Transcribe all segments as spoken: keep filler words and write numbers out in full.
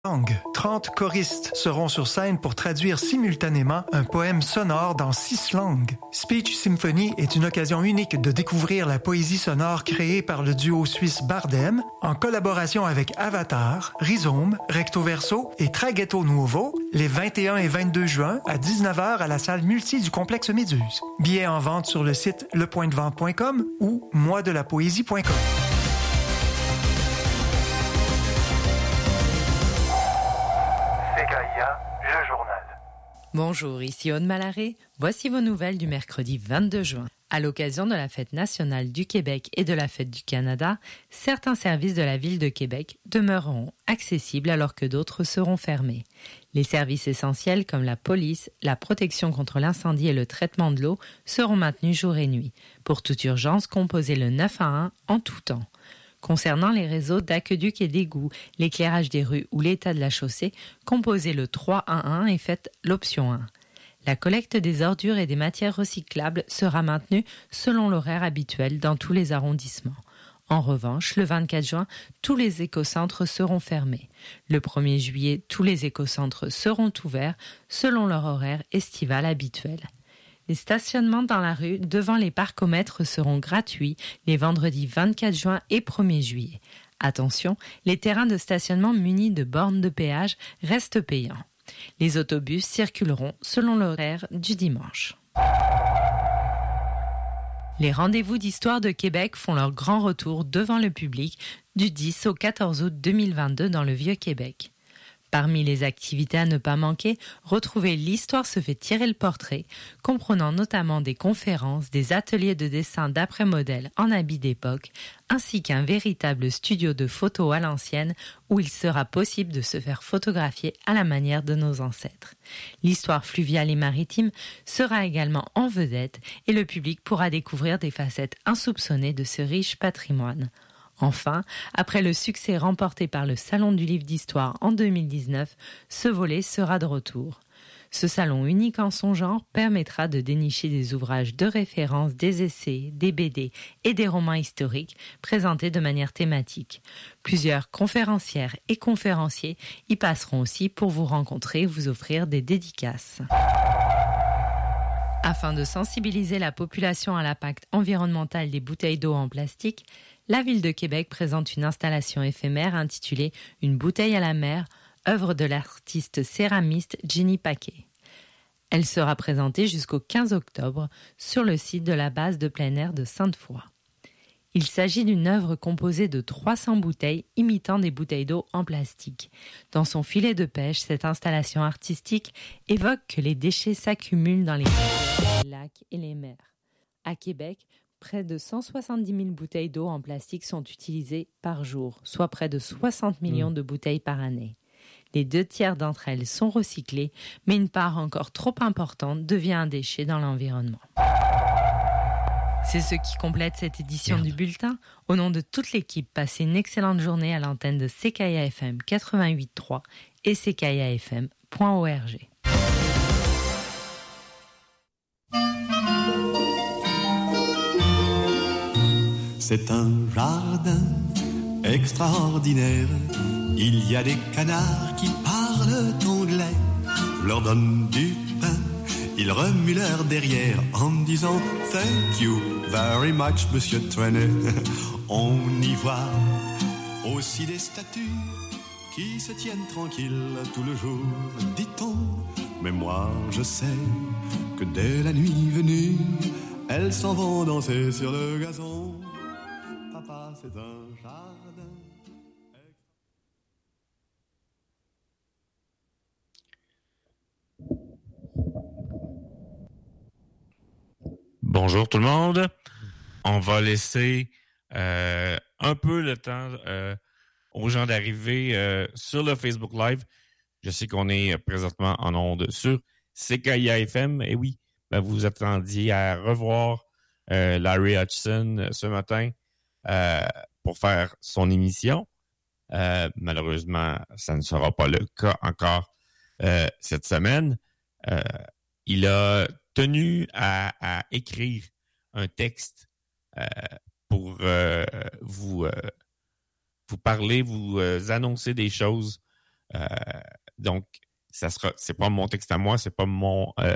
langue. trente choristes seront sur scène pour traduire simultanément un poème sonore dans six langues. Speech Symphony est une occasion unique de découvrir la poésie sonore créée par le duo suisse Bardem en collaboration avec Avatar, Rhizome, Recto Verso et Traghetto Nuovo les vingt et un et vingt-deux juin à dix-neuf heures à la salle multi du complexe Méduse. Billets en vente sur le site le point de vente point com ou moi de la poésie point com. Le journal. Bonjour, ici Aude Malaré. Voici vos nouvelles du mercredi vingt-deux juin. À l'occasion de la Fête nationale du Québec et de la Fête du Canada, certains services de la Ville de Québec demeureront accessibles alors que d'autres seront fermés. Les services essentiels comme la police, la protection contre l'incendie et le traitement de l'eau seront maintenus jour et nuit. Pour toute urgence, composez le neuf un un en tout temps. Concernant les réseaux d'aqueduc et d'égouts, l'éclairage des rues ou l'état de la chaussée, composez le trois un un et faites l'option un. La collecte des ordures et des matières recyclables sera maintenue selon l'horaire habituel dans tous les arrondissements. En revanche, le vingt-quatre juin, tous les écocentres seront fermés. Le premier juillet, tous les écocentres seront ouverts selon leur horaire estival habituel. Les stationnements dans la rue devant les parcomètres seront gratuits les vendredis vingt-quatre juin et premier juillet. Attention, les terrains de stationnement munis de bornes de péage restent payants. Les autobus circuleront selon l'horaire du dimanche. Les rendez-vous d'histoire de Québec font leur grand retour devant le public du dix au quatorze août deux mille vingt-deux dans le Vieux-Québec. Parmi les activités à ne pas manquer, retrouvez l'Histoire se fait tirer le portrait, comprenant notamment des conférences, des ateliers de dessin d'après modèle en habits d'époque, ainsi qu'un véritable studio de photos à l'ancienne où il sera possible de se faire photographier à la manière de nos ancêtres. L'histoire fluviale et maritime sera également en vedette et le public pourra découvrir des facettes insoupçonnées de ce riche patrimoine. Enfin, après le succès remporté par le Salon du livre d'histoire en deux mille dix-neuf, ce volet sera de retour. Ce salon unique en son genre permettra de dénicher des ouvrages de référence, des essais, des B D et des romans historiques présentés de manière thématique. Plusieurs conférencières et conférenciers y passeront aussi pour vous rencontrer et vous offrir des dédicaces. Afin de sensibiliser la population à l'impact environnemental des bouteilles d'eau en plastique, la Ville de Québec présente une installation éphémère intitulée « Une bouteille à la mer », œuvre de l'artiste céramiste Jenny Paquet. Elle sera présentée jusqu'au quinze octobre sur le site de la base de plein air de Sainte-Foy. Il s'agit d'une œuvre composée de trois cents bouteilles imitant des bouteilles d'eau en plastique. Dans son filet de pêche, cette installation artistique évoque que les déchets s'accumulent dans les rivières, les lacs et les mers. À Québec, près de cent soixante-dix mille bouteilles d'eau en plastique sont utilisées par jour, soit près de soixante millions de bouteilles par année. Les deux tiers d'entre elles sont recyclées, mais une part encore trop importante devient un déchet dans l'environnement. C'est ce qui complète cette édition Merde. du bulletin. Au nom de toute l'équipe, passez une excellente journée à l'antenne de C K I A F M quatre-vingt-huit virgule trois et c k i a f m point org. C'est un jardin extraordinaire. Il y a des canards qui parlent anglais. Je leur donne du pain. Ils remuent leur derrière en me disant « Thank you very much, Monsieur Trenet ». On y voit aussi des statues qui se tiennent tranquilles tout le jour, dit-on. Mais moi, je sais que dès la nuit venue, elles s'en vont danser sur le gazon. Papa, c'est un jardin. Bonjour tout le monde. On va laisser euh, un peu le temps euh, aux gens d'arriver euh, sur le Facebook Live. Je sais qu'on est présentement en ondes sur C K I A F M. Et oui, ben vous vous attendiez à revoir euh, Larry Hutchison ce matin euh, pour faire son émission. Euh, malheureusement, ça ne sera pas le cas encore euh, cette semaine. Euh, il a tenu à, à écrire un texte euh, pour euh, vous euh, vous parler, vous euh, annoncer des choses Euh, donc, ça sera, c'est pas mon texte à moi, c'est pas mon... Euh,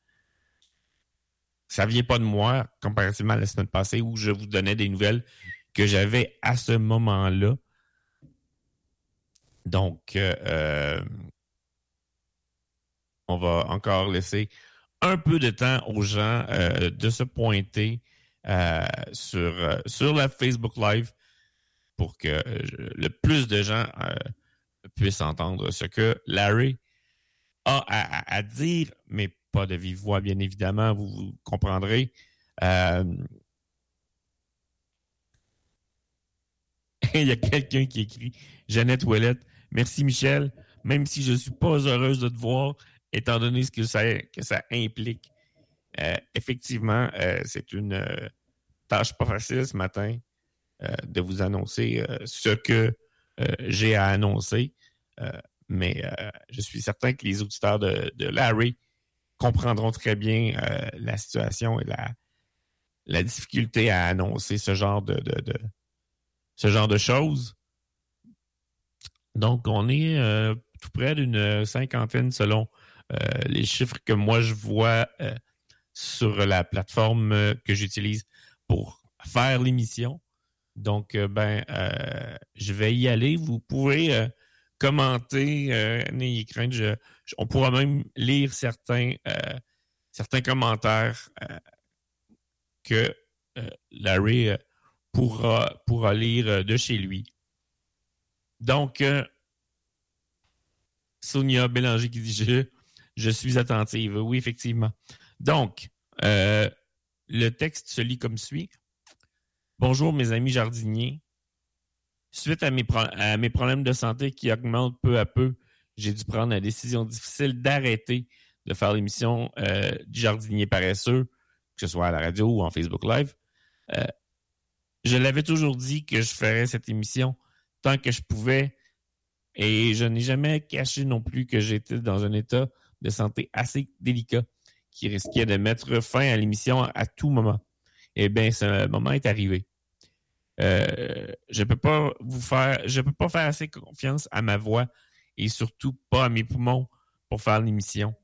ça vient pas de moi, comparativement à la semaine passée où je vous donnais des nouvelles que j'avais à ce moment-là. Donc, euh, on va encore laisser un peu de temps aux gens euh, de se pointer euh, sur, euh, sur la Facebook Live pour que euh, le plus de gens euh, puissent entendre ce que Larry a à, à, à dire, mais pas de vive voix, bien évidemment, vous, vous comprendrez. Euh, il y a quelqu'un qui écrit « Jeannette Ouellette, merci Michel, même si je ne suis pas heureuse de te voir, étant donné ce que ça, que ça implique. Euh, » Effectivement, euh, c'est une euh, tâche pas facile ce matin euh, de vous annoncer euh, ce que euh, j'ai à annoncer. Euh, mais euh, je suis certain que les auditeurs de, de Larry comprendront très bien euh, la situation et la, la difficulté à annoncer ce genre de, de, de ce genre de choses. Donc, on est euh, tout près d'une cinquantaine selon euh, les chiffres que moi je vois euh, sur la plateforme euh, que j'utilise pour faire l'émission. Donc, euh, ben, euh, je vais y aller. Vous pouvez euh, commenter, euh, n'ayez crainte. Je, je, on pourra même lire certains, euh, certains commentaires euh, que euh, Larry euh, pourra, pourra lire de chez lui. Donc, euh, Sonia Bélanger qui dit je, je suis attentive. Oui, effectivement. Donc, euh, le texte se lit comme suit. Bonjour, mes amis jardiniers. Suite à mes, pro- à mes problèmes de santé qui augmentent peu à peu, j'ai dû prendre la décision difficile d'arrêter de faire l'émission euh, du jardinier paresseux, que ce soit à la radio ou en Facebook Live. Euh, je l'avais toujours dit que je ferais cette émission tant que je pouvais et je n'ai jamais caché non plus que j'étais dans un état de santé assez délicat qui risquait de mettre fin à l'émission à tout moment. Eh bien, ce moment est arrivé. Euh, je peux pas vous faire, je peux pas faire assez confiance à ma voix et surtout pas à mes poumons pour faire l'émission.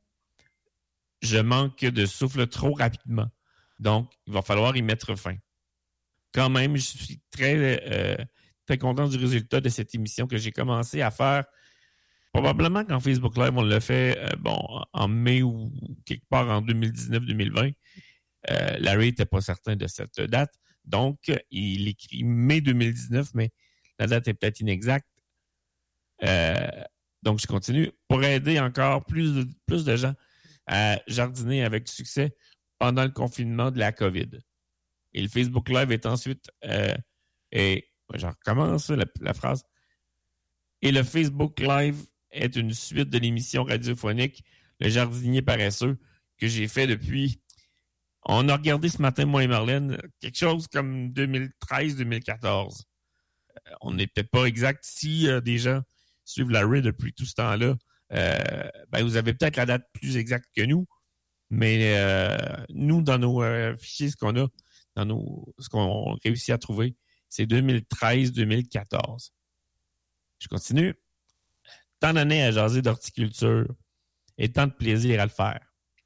Je manque de souffle trop rapidement, donc il va falloir y mettre fin. Quand même, je suis très, euh, très content du résultat de cette émission que j'ai commencé à faire. Probablement qu'en Facebook Live, on l'a fait euh, bon, en mai ou quelque part en deux mille dix-neuf deux mille vingt. Euh, Larry n'était pas certain de cette date. Donc, il écrit mai deux mille dix-neuf, mais la date est peut-être inexacte. Euh, donc, je continue. Pour aider encore plus de, plus de gens à jardiner avec succès pendant le confinement de la COVID. Et le Facebook Live est ensuite... Euh, et je recommence la, la phrase. Et le Facebook Live est une suite de l'émission radiophonique Le Jardinier Paresseux que j'ai fait depuis... On a regardé ce matin, moi et Marlène, quelque chose comme deux mille treize deux mille quatorze. Euh, on n'est peut-être pas exact. Si euh, des gens suivent Larry depuis tout ce temps-là, euh, ben vous avez peut-être la date plus exacte que nous. Mais euh, nous, dans nos euh, fichiers, ce qu'on a, dans nos, ce qu'on réussit à trouver, c'est deux mille treize deux mille quatorze. Je continue. Tant d'années à jaser d'horticulture et tant de plaisir à le faire.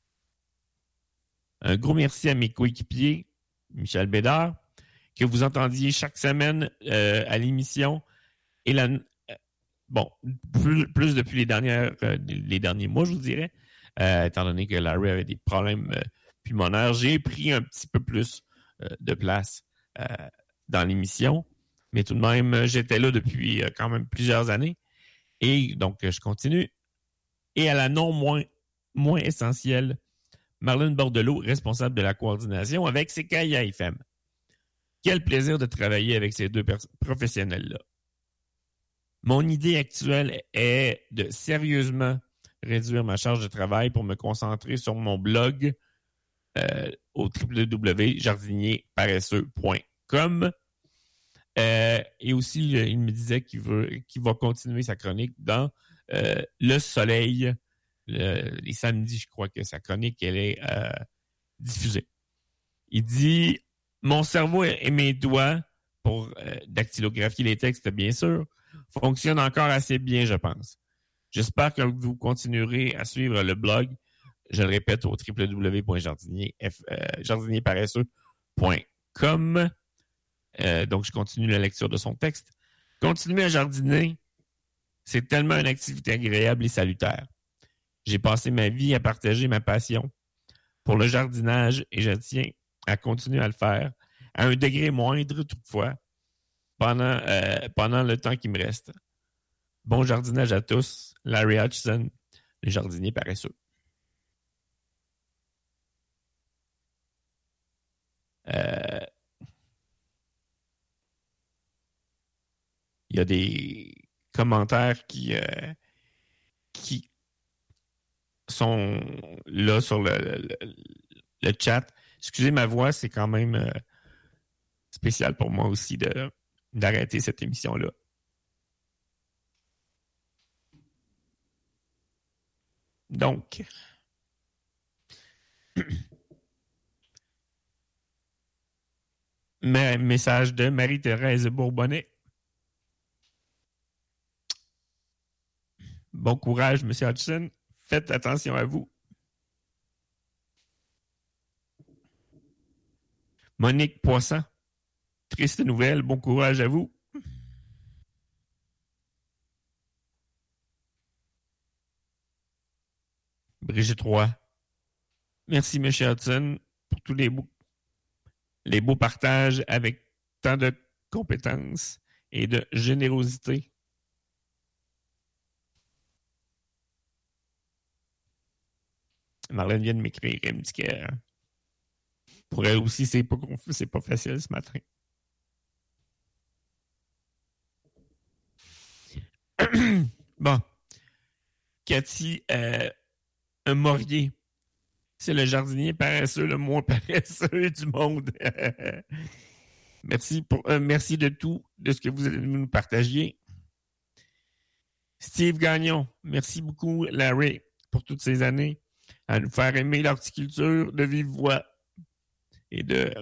Un gros merci à mes coéquipiers, Michel Bédard, que vous entendiez chaque semaine euh, à l'émission. Et la, euh, bon, plus, plus depuis les, dernières, euh, les derniers mois, je vous dirais, euh, étant donné que Larry avait des problèmes euh, pulmonaires, j'ai pris un petit peu plus euh, de place euh, dans l'émission. Mais tout de même, j'étais là depuis euh, quand même plusieurs années. Et donc, je continue. Et à la non moins, moins essentielle, Marlène Bordelot, responsable de la coordination avec Séquoia F M. Quel plaisir de travailler avec ces deux pers- professionnels-là. Mon idée actuelle est de sérieusement réduire ma charge de travail pour me concentrer sur mon blog euh, au w w w point jardinier paresseux point com. Euh, et aussi, il me disait qu'il veut, qu'il va continuer sa chronique dans euh, Le Soleil. Le, les samedis, je crois que sa chronique, elle est euh, diffusée. Il dit « Mon cerveau et mes doigts, pour euh, dactylographier les textes, bien sûr, fonctionnent encore assez bien, je pense. J'espère que vous continuerez à suivre le blog. Je le répète au w w w point jardinier paresseux point com. Euh, donc, je continue la lecture de son texte. Continuer à jardiner, c'est tellement une activité agréable et salutaire. J'ai passé ma vie à partager ma passion pour le jardinage et je tiens à continuer à le faire à un degré moindre toutefois pendant, euh, pendant le temps qui me reste. Bon jardinage à tous. Larry Hutchison, le jardinier paresseux. Euh, il y a des commentaires qui, euh, qui sont là sur le, le, le chat. Excusez ma voix, c'est quand même euh, spécial pour moi aussi de, d'arrêter cette émission-là. Donc, message de Marie-Thérèse Bourbonnais. Bon courage, M. Hutchison. Faites attention à vous. Monique Poisson. Triste nouvelle. Bon courage à vous. Brigitte Roy. Merci, M. Hutchison, pour tous les beaux, les beaux partages avec tant de compétences et de générosité. Marlène vient de m'écrire, elle me dit que pour elle aussi, c'est pas, c'est pas facile ce matin. Bon. Cathy euh, un Morier. C'est le jardinier paresseux, le moins paresseux du monde. Merci pour, euh, merci de tout, de ce que vous nous partagiez. Steve Gagnon, merci beaucoup, Larry, pour toutes ces années, à nous faire aimer l'horticulture de vive voix. Et de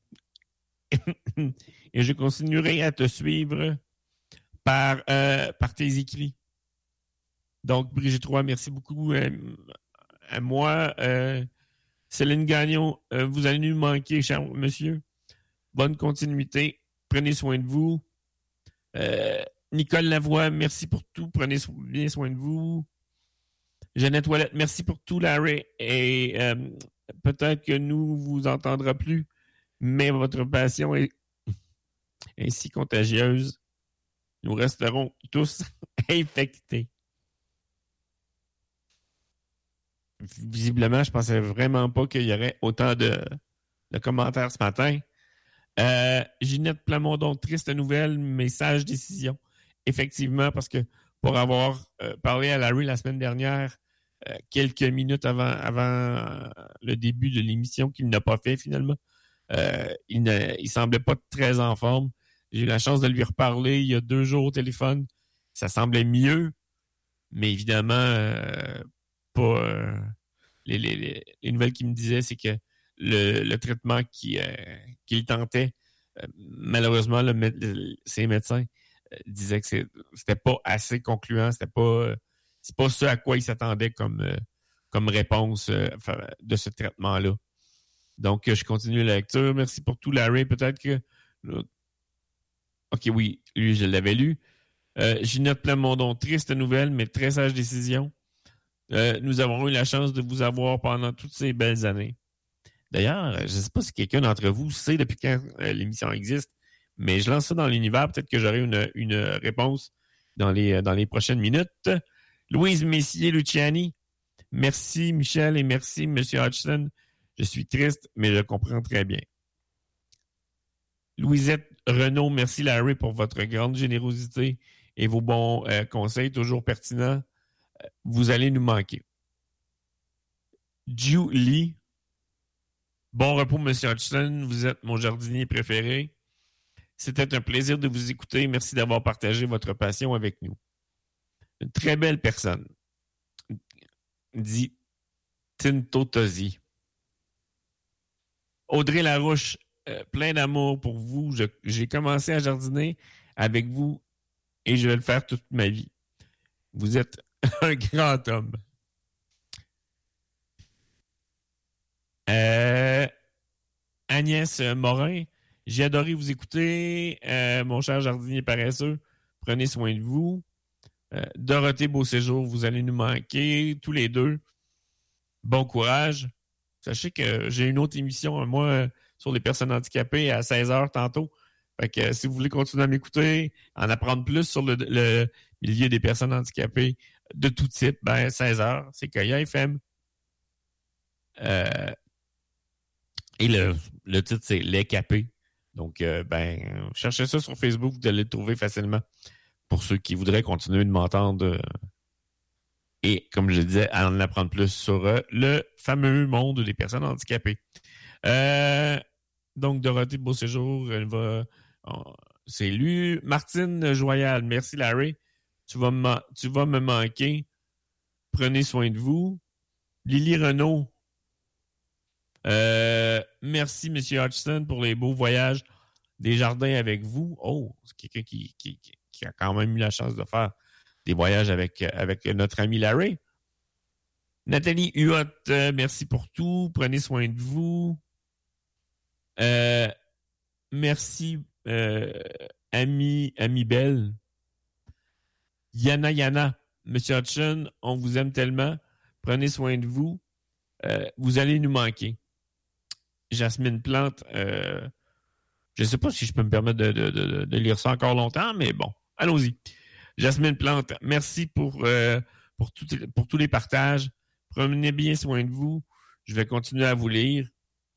et je continuerai à te suivre par, euh, par tes écrits. Donc, Brigitte Roy, merci beaucoup euh, à moi. Euh, Céline Gagnon, euh, vous allez nous manquer, cher monsieur. Bonne continuité. Prenez soin de vous. Euh, Nicole Lavoie, merci pour tout. Prenez so- bien soin de vous. Jeannette Ouellette, merci pour tout, Larry. Et euh, peut-être que nous vous entendra plus, mais votre passion est, est si contagieuse. Nous resterons tous infectés. Visiblement, je pensais vraiment pas qu'il y aurait autant de, de commentaires ce matin. Euh, Ginette Plamondon, triste nouvelle, mais sage décision. Effectivement, parce que pour avoir euh, parlé à Larry la semaine dernière, euh, quelques minutes avant, avant euh, le début de l'émission, qu'il n'a pas fait finalement, euh, il ne il semblait pas très en forme. J'ai eu la chance de lui reparler il y a deux jours au téléphone. Ça semblait mieux, mais évidemment, euh, pas... Euh, les, les, les nouvelles qu'il me disaient, c'est que le, le traitement qui, euh, qu'il tentait, euh, malheureusement, le, le, ses médecins euh, disaient que c'est, c'était pas assez concluant, c'était pas, euh, c'est pas ce à quoi ils s'attendaient comme, euh, comme réponse euh, de ce traitement-là. Donc, je continue la lecture. Merci pour tout, Larry. Peut-être que... Là, OK, oui, lui, je l'avais lu. Euh, Ginette Plamondon, triste nouvelle, mais très sage décision. Euh, nous avons eu la chance de vous avoir pendant toutes ces belles années. D'ailleurs, je ne sais pas si quelqu'un d'entre vous sait depuis quand euh, l'émission existe, mais je lance ça dans l'univers. Peut-être que j'aurai une, une réponse dans les, dans les prochaines minutes. Louise Messier-Luciani, merci Michel et merci M. Hutchison. Je suis triste, mais je comprends très bien. Louisette Renaud, merci Larry pour votre grande générosité et vos bons euh, conseils, toujours pertinents. Vous allez nous manquer. Julie, bon repos, M. Hutchison. Vous êtes mon jardinier préféré. C'était un plaisir de vous écouter. Merci d'avoir partagé votre passion avec nous. Une très belle personne, dit Tinto Tosi. Audrey Larouche, euh, plein d'amour pour vous. Je, j'ai commencé à jardiner avec vous et je vais le faire toute ma vie. Vous êtes Un grand homme. Euh, Agnès Morin, j'ai adoré vous écouter. Euh, mon cher jardinier paresseux, prenez soin de vous. Euh, Dorothée Beauséjour, vous allez nous manquer, tous les deux. Bon courage. Sachez que j'ai une autre émission, moi, sur les personnes handicapées à seize heures tantôt. Fait que si vous voulez continuer à m'écouter, en apprendre plus sur le, le milieu des personnes handicapées de tout type, ben seize heures, c'est K I A F M. Euh, et le, le titre, c'est Les Capés. Donc, euh, ben, cherchez ça sur Facebook, vous allez le trouver facilement pour ceux qui voudraient continuer de m'entendre. Euh, et, comme je le disais, à en apprendre plus sur euh, le fameux monde des personnes handicapées. Euh, donc, Dorothée Beauséjour, elle va... Oh, c'est lu. Martine Joyal, merci Larry. Tu vas, me, tu vas me manquer. Prenez soin de vous. Lily Renaud, euh, merci M. Hodgson pour les beaux voyages des jardins avec vous. Oh, c'est quelqu'un qui, qui, qui a quand même eu la chance de faire des voyages avec, avec notre ami Larry. Nathalie Huot, euh, merci pour tout. Prenez soin de vous. Euh, merci, euh, ami, ami Belle. Yana Yana, M. Hodgson, on vous aime tellement. Prenez soin de vous. Euh, vous allez nous manquer. Jasmine Plante, euh, je ne sais pas si je peux me permettre de, de, de, de lire ça encore longtemps, mais bon, allons-y. Jasmine Plante, merci pour, euh, pour, tout, pour tous les partages. Prenez bien soin de vous. Je vais continuer à vous lire.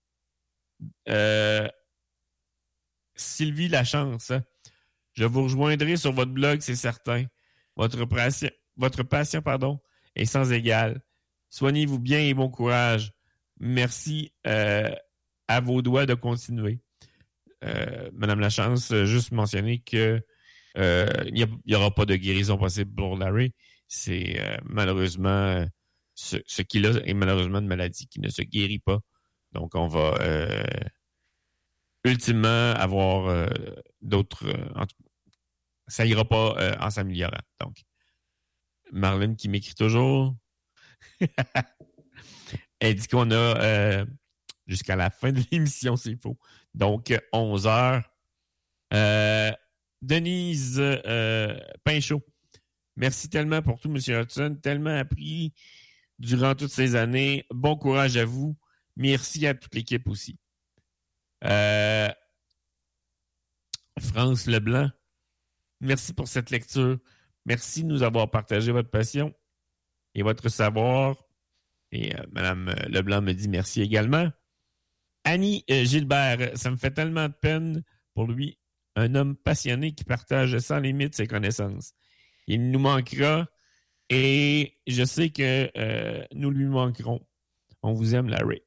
Euh, Sylvie Lachance, je vous rejoindrai sur votre blog, c'est certain. Votre passion, votre passion pardon, est sans égal. Soignez-vous bien et bon courage. Merci euh, à vos doigts de continuer. Euh, Madame Lachance, juste mentionner que euh, il n'y aura pas de guérison possible pour Larry. C'est euh, malheureusement ce, ce qu'il a est malheureusement une maladie qui ne se guérit pas. Donc on va euh, ultimement avoir euh, d'autres. Euh, en tout, ça ira pas euh, en s'améliorant. Donc Marlène qui m'écrit toujours. Elle dit qu'on a euh, jusqu'à la fin de l'émission, c'est faux. Donc, onze heures. Euh, Denise euh, Pinchot, merci tellement pour tout, M. Hudson. Tellement appris durant toutes ces années. Bon courage à vous. Merci à toute l'équipe aussi. Euh, France Leblanc, merci pour cette lecture. Merci de nous avoir partagé votre passion et votre savoir. Et euh, Mme Leblanc me dit merci également. Annie euh, Gilbert, ça me fait tellement de peine pour lui, un homme passionné qui partage sans limite ses connaissances. Il nous manquera et je sais que euh, nous lui manquerons. On vous aime, Larry.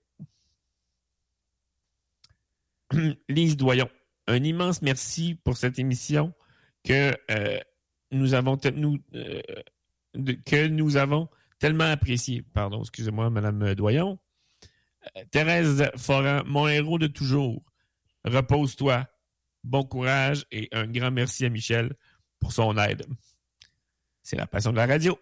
Lise Doyon, un immense merci pour cette émission que euh, nous avons te- nous, euh, de, que nous avons tellement apprécié. Pardon, excusez-moi, Madame Doyon. Euh, Thérèse Foran, mon héros de toujours. Repose-toi. Bon courage et un grand merci à Michel pour son aide. C'est la passion de la radio.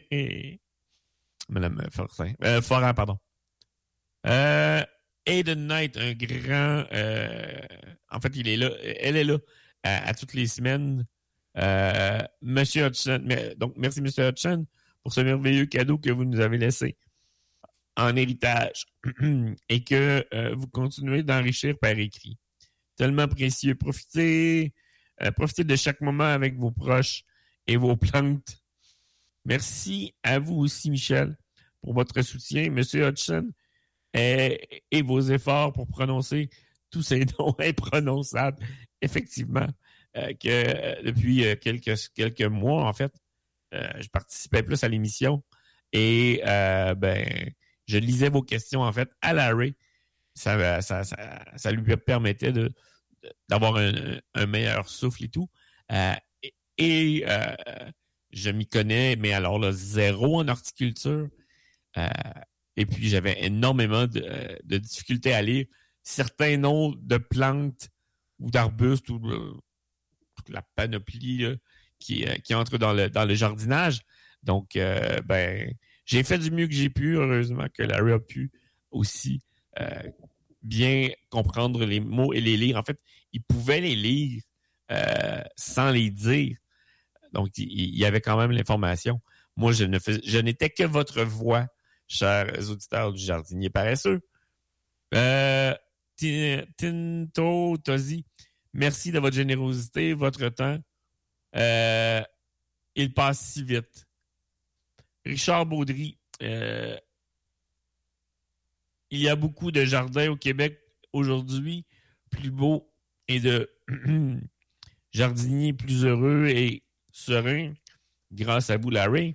Madame Fortin. Euh, Foran, pardon. Euh, Aiden Knight, un grand... Euh, en fait, il est là. Elle est là à, à toutes les semaines. Euh, Monsieur Hudson. Mais, donc, merci, Monsieur Hudson, pour ce merveilleux cadeau que vous nous avez laissé en héritage et que euh, vous continuez d'enrichir par écrit. Tellement précieux. Profitez, euh, profitez de chaque moment avec vos proches et vos plantes. Merci à vous aussi, Michel, pour votre soutien. Monsieur Hudson, et, et vos efforts pour prononcer tous ces noms imprononçables. Effectivement, euh, que euh, depuis euh, quelques, quelques mois, en fait, euh, je participais plus à l'émission et euh, ben, je lisais vos questions, en fait, à Larry. Ça, ça, ça, ça lui permettait de, d'avoir un, un meilleur souffle et tout. Euh, et et euh, je m'y connais, mais alors là, zéro en horticulture. Euh, Et puis, j'avais énormément de, de difficultés à lire certains noms de plantes ou d'arbustes ou de, toute la panoplie là, qui, qui entre dans le, dans le jardinage. Donc, euh, ben, j'ai fait du mieux que j'ai pu. Heureusement que Larry a pu aussi euh, bien comprendre les mots et les lire. En fait, il pouvait les lire euh, sans les dire. Donc, il, il y avait quand même l'information. Moi, je ne fais, je n'étais que votre voix, chers auditeurs du Jardinier paresseux. Euh, Tinto Tozi, merci de votre générosité, votre temps. Euh, il passe si vite. Richard Baudry, euh, il y a beaucoup de jardins au Québec aujourd'hui, plus beaux et de jardiniers plus heureux et sereins, grâce à vous, Larry.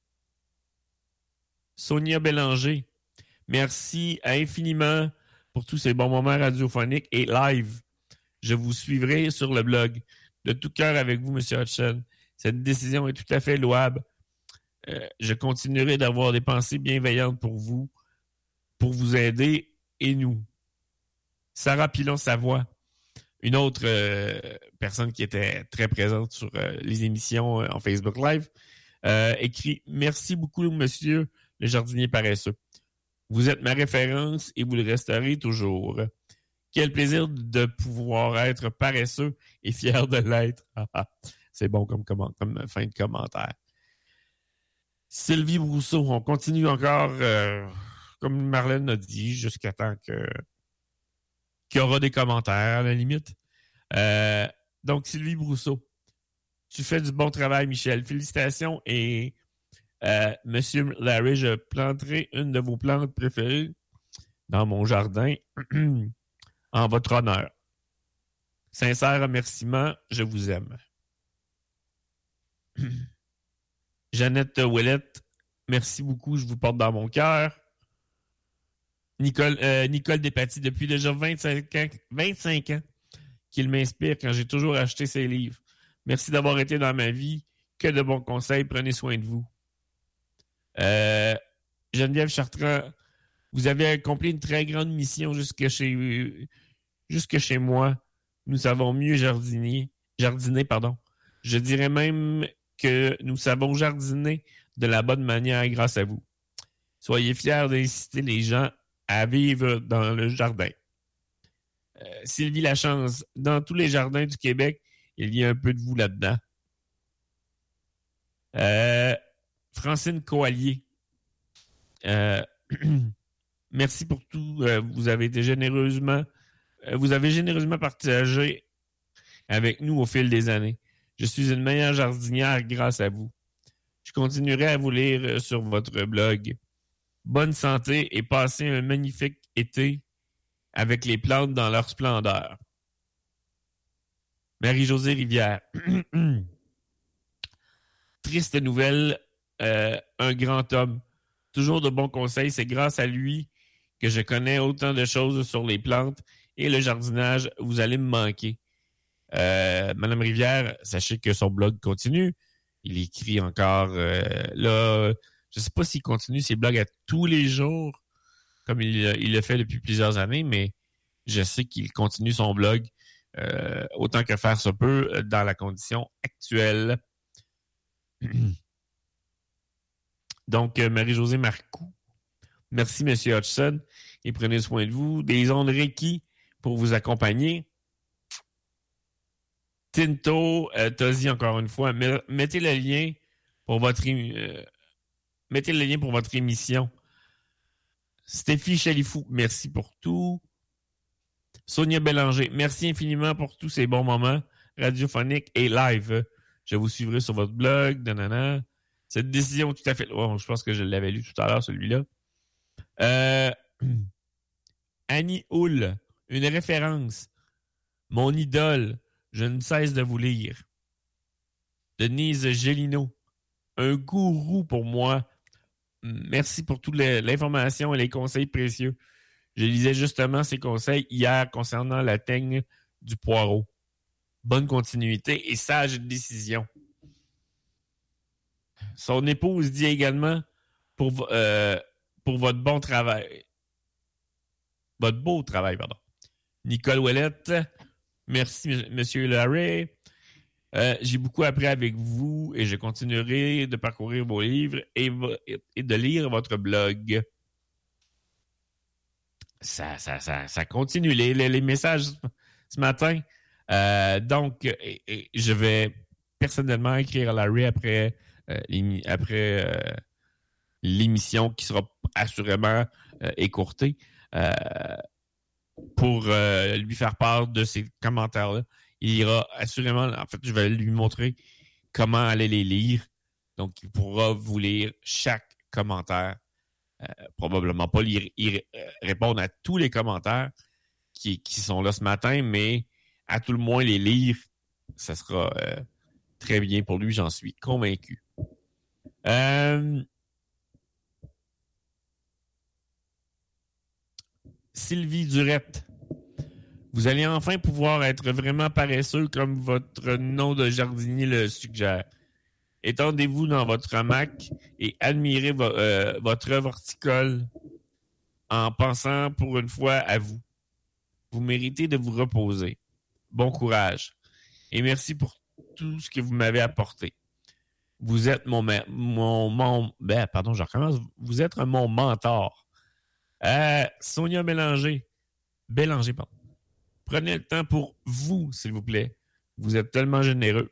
Sonia Bélanger, merci infiniment pour tous ces bons moments radiophoniques et live. Je vous suivrai sur le blog. De tout cœur avec vous, M. Hodgson. Cette décision est tout à fait louable. Euh, je continuerai d'avoir des pensées bienveillantes pour vous, pour vous aider et nous. Sarah Pilon-Savoie, une autre euh, personne qui était très présente sur euh, les émissions euh, en Facebook Live, euh, écrit « Merci beaucoup, monsieur le jardinier paresseux. Vous êtes ma référence et vous le resterez toujours. Quel plaisir de pouvoir être paresseux et fier de l'être. » C'est bon comme, comme, comme fin de commentaire. Sylvie Brousseau, on continue encore, euh, comme Marlène a dit, jusqu'à temps que, qu'il y aura des commentaires, à la limite. Euh, donc, Sylvie Brousseau, tu fais du bon travail, Michel. Félicitations. Et euh, Monsieur Larry, je planterai une de vos plantes préférées dans mon jardin en votre honneur. Sincère remerciement, je vous aime. Jeannette Ouellette, merci beaucoup, je vous porte dans mon cœur. Nicole, euh, Nicole Despatie, depuis déjà vingt-cinq ans, vingt-cinq ans qu'il m'inspire quand j'ai toujours acheté ses livres. Merci d'avoir été dans ma vie. Que de bons conseils, prenez soin de vous. Euh, Geneviève Chartrand, vous avez accompli une très grande mission jusque chez, jusque chez moi. Nous savons mieux jardiner, jardiner, pardon. Je dirais même que nous savons jardiner de la bonne manière grâce à vous. Soyez fiers d'inciter les gens à vivre dans le jardin. Euh, Sylvie Lachance, dans tous les jardins du Québec, il y a un peu de vous là-dedans. Euh, Francine Coallier, euh, merci pour tout. Euh, vous avez été généreusement, euh, vous avez généreusement partagé avec nous au fil des années. Je suis une meilleure jardinière grâce à vous. Je continuerai à vous lire sur votre blog. Bonne santé et passez un magnifique été avec les plantes dans leur splendeur. Marie-Josée Rivière. Triste nouvelle, euh, un grand homme. Toujours de bons conseils. C'est grâce à lui que je connais autant de choses sur les plantes et le jardinage. Vous allez me manquer. Euh, Madame Rivière, sachez que son blog continue. Il écrit encore euh, là. Je ne sais pas s'il continue ses blogs à tous les jours, comme il, il le fait depuis plusieurs années, mais je sais qu'il continue son blog euh, autant que faire se peut dans la condition actuelle. Donc, Marie-Josée Marcoux, merci, M. Hodgson, et prenez soin de vous. Des ondes Reiki pour vous accompagner. Tinto, euh, Tozi, encore une fois, mettez le lien pour votre euh, mettez le lien pour votre émission. Stéphie Chalifou, merci pour tout. Sonia Bélanger, merci infiniment pour tous ces bons moments radiophoniques et live. Je vous suivrai sur votre blog. Nanana. Cette décision tout à fait... Oh, je pense que je l'avais lu tout à l'heure, celui-là. Euh... Annie Hull, une référence. Mon idole, je ne cesse de vous lire. Denise Gélineau, un gourou pour moi. Merci pour toute l'information et les conseils précieux. Je lisais justement ces conseils hier concernant la teigne du poireau. Bonne continuité et sage décision. Son épouse dit également pour, euh, pour votre bon travail. Votre beau travail, pardon. Nicole Ouellette, merci, M. Larry. Euh, j'ai beaucoup appris avec vous et je continuerai de parcourir vos livres et, vo- et de lire votre blog. Ça, ça, ça, ça continue, les, les, les messages ce matin. Euh, donc, et, et je vais personnellement écrire à Larry après, euh, l'émi- après euh, l'émission qui sera assurément euh, écourtée euh, pour euh, lui faire part de ces commentaires-là. Il ira assurément, en fait, je vais lui montrer comment aller les lire. Donc, il pourra vous lire chaque commentaire. Euh, probablement pas lire, y, euh, répondre à tous les commentaires qui, qui sont là ce matin, mais à tout le moins les lire, ça sera euh, très bien pour lui, j'en suis convaincu. Euh, Sylvie Durette, vous allez enfin pouvoir être vraiment paresseux comme votre nom de jardinier le suggère. Étendez-vous dans votre hamac et admirez vo- euh, votre œuvre horticole en pensant pour une fois à vous. Vous méritez de vous reposer. Bon courage. Et merci pour tout ce que vous m'avez apporté. Vous êtes mon... mon, mon ben, pardon, je recommence. Vous êtes mon mentor. Euh, Sonia Bélanger. Bélanger, pardon. Prenez le temps pour vous, s'il vous plaît. Vous êtes tellement généreux.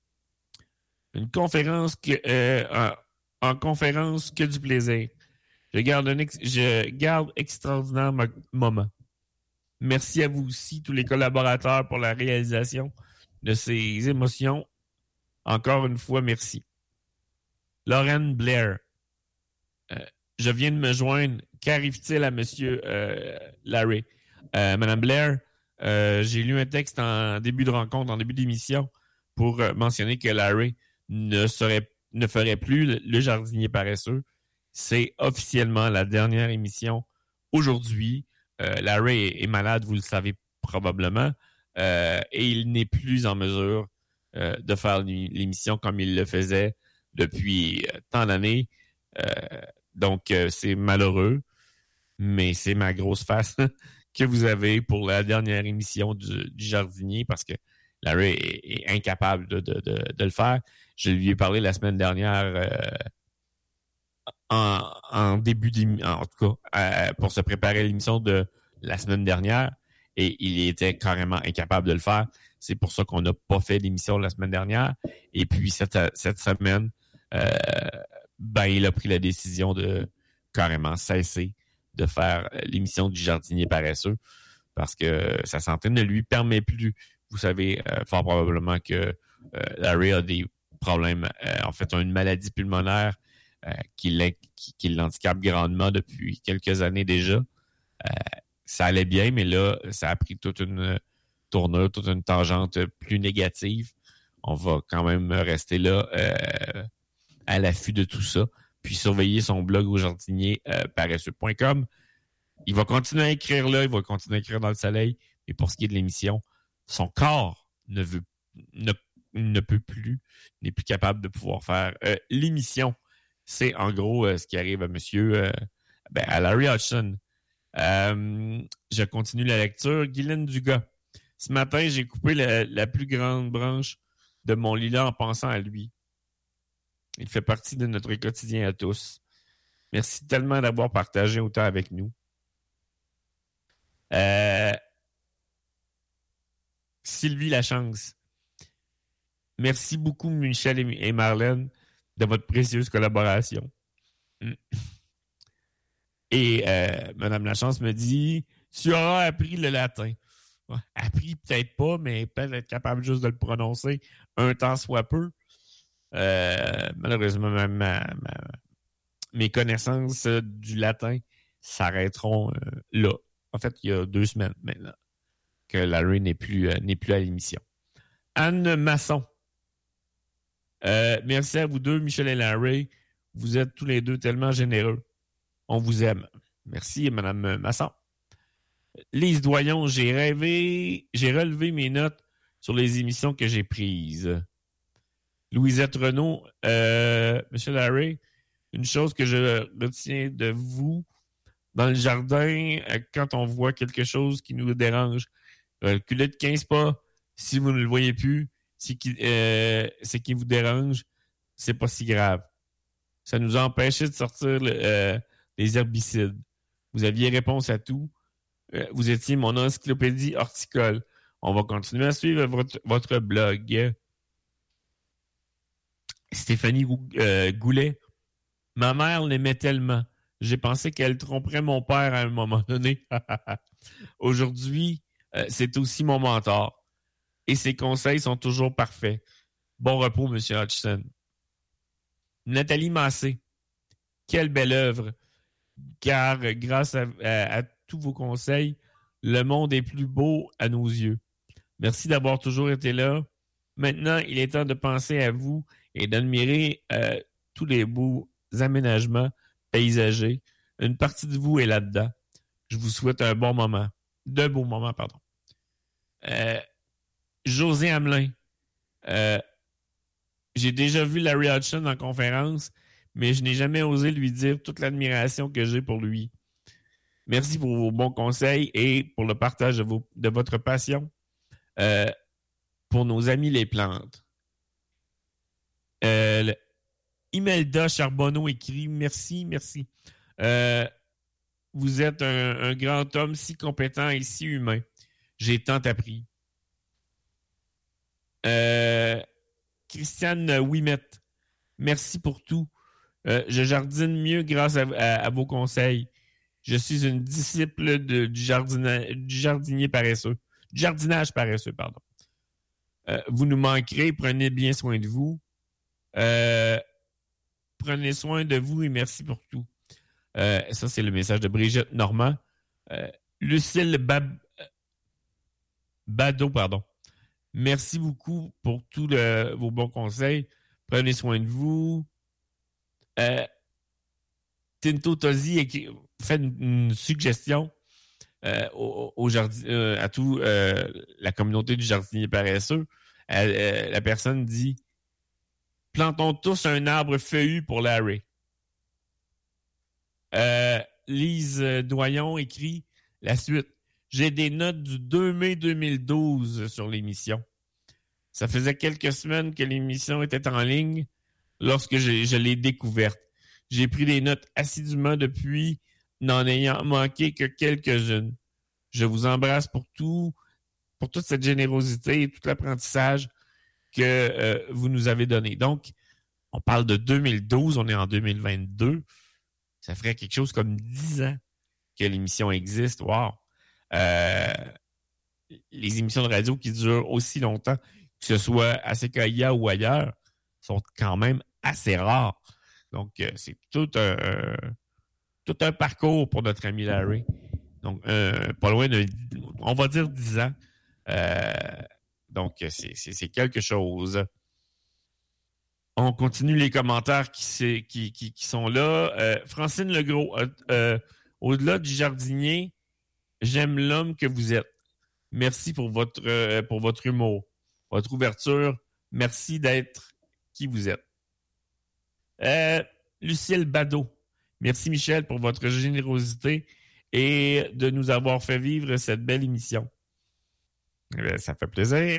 Une conférence que, euh, en, en conférence que du plaisir. Je garde un ex, je garde extraordinaire mo- moment. Merci à vous aussi, tous les collaborateurs, pour la réalisation de ces émotions. Encore une fois, merci. Lauren Blair. Euh, je viens de me joindre. Qu'arrive-t-il à Monsieur euh, Larry? Euh, Madame Blair, euh, j'ai lu un texte en début de rencontre, en début d'émission, pour euh, mentionner que Larry ne serait, ne ferait plus le, le jardinier paresseux. C'est officiellement la dernière émission aujourd'hui. Euh, Larry est, est malade, vous le savez probablement, euh, et il n'est plus en mesure euh, de faire l'émission comme il le faisait depuis euh, tant d'années. Euh, donc, euh, c'est malheureux, mais c'est ma grosse face que vous avez pour la dernière émission du, du jardinier parce que Larry est, est incapable de, de, de, de le faire. Je lui ai parlé la semaine dernière euh, en, en début d'émission, en tout cas, euh, pour se préparer à l'émission de la semaine dernière et il était carrément incapable de le faire. C'est pour ça qu'on n'a pas fait l'émission la semaine dernière. Et puis, cette, cette semaine, euh, ben, il a pris la décision de carrément cesser de faire l'émission du jardinier paresseux parce que sa santé ne lui permet plus. Vous savez euh, fort probablement que euh, Larry a des problèmes, euh, en fait, a une maladie pulmonaire euh, qui, qui, qui l'handicape grandement depuis quelques années déjà. Euh, ça allait bien, mais là, ça a pris toute une tournure, toute une tangente plus négative. On va quand même rester là euh, à l'affût de tout ça, puis surveiller son blog au jardinier euh, paresseux point com. Il va continuer à écrire là, il va continuer à écrire dans le soleil, mais pour ce qui est de l'émission, son corps ne veut ne, ne peut plus, n'est plus capable de pouvoir faire euh, l'émission. C'est en gros euh, ce qui arrive à monsieur, euh, ben, à Larry Hodgson. Euh, je continue la lecture. Guylaine Dugas. Ce matin, j'ai coupé la, la plus grande branche de mon lilas en pensant à lui. Il fait partie de notre quotidien à tous. Merci tellement d'avoir partagé autant avec nous. Euh, Sylvie Lachance. Merci beaucoup, Michel et Marlène, de votre précieuse collaboration. Et euh, Mme Lachance me dit, tu auras appris le latin. Ouais, appris peut-être pas, mais peut-être être capable juste de le prononcer un temps soit peu. Euh, malheureusement, ma, ma, ma, mes connaissances du latin s'arrêteront euh, là. En fait, il y a deux semaines maintenant que Larry n'est plus, euh, n'est plus à l'émission. Anne Masson. Euh, merci à vous deux, Michel et Larry. Vous êtes tous les deux tellement généreux. On vous aime. Merci, Mme Masson. Lise Doyon, j'ai rêvé, j'ai relevé mes notes sur les émissions que j'ai prises. Louisette Renaud, euh, M. Larry, une chose que je retiens de vous, dans le jardin, quand on voit quelque chose qui nous dérange, reculez de quinze pas. Si vous ne le voyez plus, ce qui, euh, ce qui vous dérange, c'est pas si grave. Ça nous a empêché de sortir le, euh, les herbicides. Vous aviez réponse à tout. Euh, vous étiez mon encyclopédie horticole. On va continuer à suivre votre, votre blog. Stéphanie euh, Goulet. Ma mère l'aimait tellement. J'ai pensé qu'elle tromperait mon père à un moment donné. Aujourd'hui, euh, c'est aussi mon mentor. Et ses conseils sont toujours parfaits. Bon repos, M. Hodgson. Nathalie Massé. Quelle belle œuvre. Car grâce à, à, à tous vos conseils, le monde est plus beau à nos yeux. Merci d'avoir toujours été là. Maintenant, il est temps de penser à vous et d'admirer euh, tous les beaux aménagements paysagers. Une partie de vous est là-dedans. Je vous souhaite un bon moment. De beaux moments, pardon. Euh, José Hamelin. Euh, j'ai déjà vu Larry Hodgson en conférence, mais je n'ai jamais osé lui dire toute l'admiration que j'ai pour lui. Merci pour vos bons conseils et pour le partage de, vos, de votre passion euh, pour nos amis les plantes. Euh, Imelda Charbonneau écrit « Merci, merci. Euh, vous êtes un, un grand homme si compétent et si humain. J'ai tant appris. Euh, » Christiane Ouimette, merci pour tout. Euh, je jardine mieux grâce à, à, à vos conseils. Je suis une disciple de, du, jardina, du jardinier paresseux. Du jardinage paresseux, pardon. Euh, vous nous manquerez, prenez bien soin de vous. Euh, prenez soin de vous et merci pour tout. Euh, ça, c'est le message de Brigitte Normand. Euh, Lucille Bab... Bado, pardon. Merci beaucoup pour tous le, vos bons conseils. Prenez soin de vous. Euh, Tinto Tosi fait une, une suggestion euh, au, au jardin, euh, à toute euh, la communauté du jardinier paresseux. Elle, euh, la personne dit « Plantons tous un arbre feuillu pour Larry. » Euh, Lise Doyon écrit la suite. J'ai des notes du deux mai deux mille douze sur l'émission. Ça faisait quelques semaines que l'émission était en ligne lorsque je, je l'ai découverte. J'ai pris des notes assidûment depuis, n'en ayant manqué que quelques-unes. Je vous embrasse pour tout, pour toute cette générosité et tout l'apprentissage que euh, vous nous avez donné. Donc, on parle de deux mille douze, on est en deux mille vingt-deux. Ça ferait quelque chose comme dix ans que l'émission existe. Wow! Euh, les émissions de radio qui durent aussi longtemps, que ce soit à C K I A ou ailleurs, sont quand même assez rares. Donc, euh, c'est tout un, euh, tout un parcours pour notre ami Larry. Donc, euh, pas loin de, on va dire dix ans. Euh, donc, c'est, c'est, c'est quelque chose. On continue les commentaires qui, qui, qui, qui sont là. Euh, Francine Legros, euh, euh, au-delà du jardinier, j'aime l'homme que vous êtes. Merci pour votre, euh, pour votre humour, votre ouverture. Merci d'être qui vous êtes. Euh, Lucille Bado, merci Michel pour votre générosité et de nous avoir fait vivre cette belle émission. Euh, ça fait plaisir.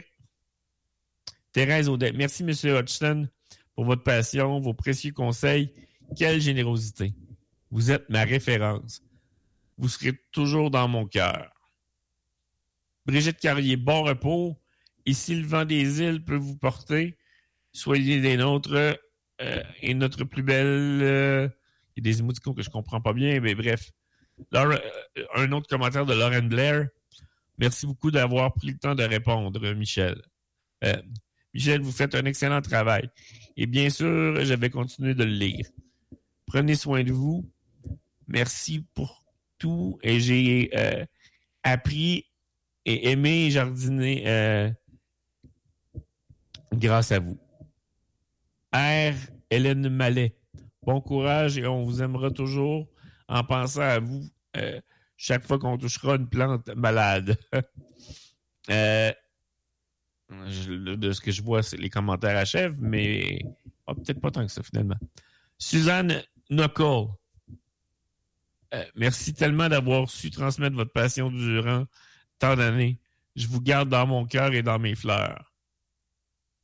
Thérèse Audet, merci M. Hodgson pour votre passion, vos précieux conseils. Quelle générosité. Vous êtes ma référence. Vous serez toujours dans mon cœur. Brigitte Carrier, bon repos. Et si le vent des îles peut vous porter, soyez des nôtres euh, et notre plus belle... Euh, il y a des émoticons que je comprends pas bien, mais bref. Laura, euh, un autre commentaire de Lauren Blair. Merci beaucoup d'avoir pris le temps de répondre, Michel. Euh, Michel, vous faites un excellent travail. Et bien sûr, je vais continuer de le lire. Prenez soin de vous. Merci pour tout. Et j'ai euh, appris et aimé jardiner euh, grâce à vous. R. Hélène Mallet. Bon courage et on vous aimera toujours en pensant à vous euh, chaque fois qu'on touchera une plante malade. euh, je, de ce que je vois, c'est les commentaires achèvent, mais oh, peut-être pas tant que ça finalement. Suzanne Knuckle. Euh, merci tellement d'avoir su transmettre votre passion durant tant d'années. Je vous garde dans mon cœur et dans mes fleurs.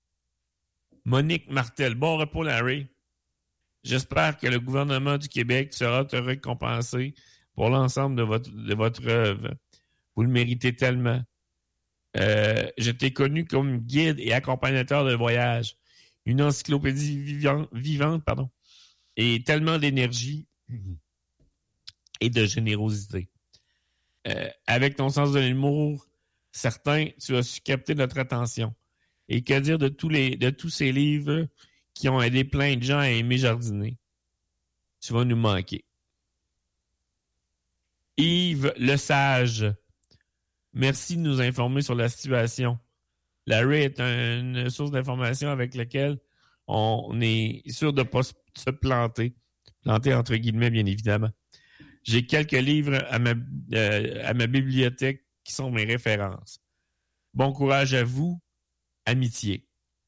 Monique Martel. Bon repos, Larry. J'espère que le gouvernement du Québec sera te récompensé pour l'ensemble de votre, de votre œuvre. Vous le méritez tellement. Euh, je t'ai connu comme guide et accompagnateur de voyage. Une encyclopédie vivante, vivante pardon, et tellement d'énergie et de générosité. Euh, avec ton sens de l'humour, certain, tu as su capter notre attention. Et que dire de tous les de tous ces livres qui ont aidé plein de gens à aimer jardiner? Tu vas nous manquer. Yves Lesage, merci de nous informer sur la situation. Larry est une source d'information avec laquelle on est sûr de ne pas se planter. Planter entre guillemets, bien évidemment. J'ai quelques livres à ma, euh, à ma bibliothèque qui sont mes références. Bon courage à vous. Amitié.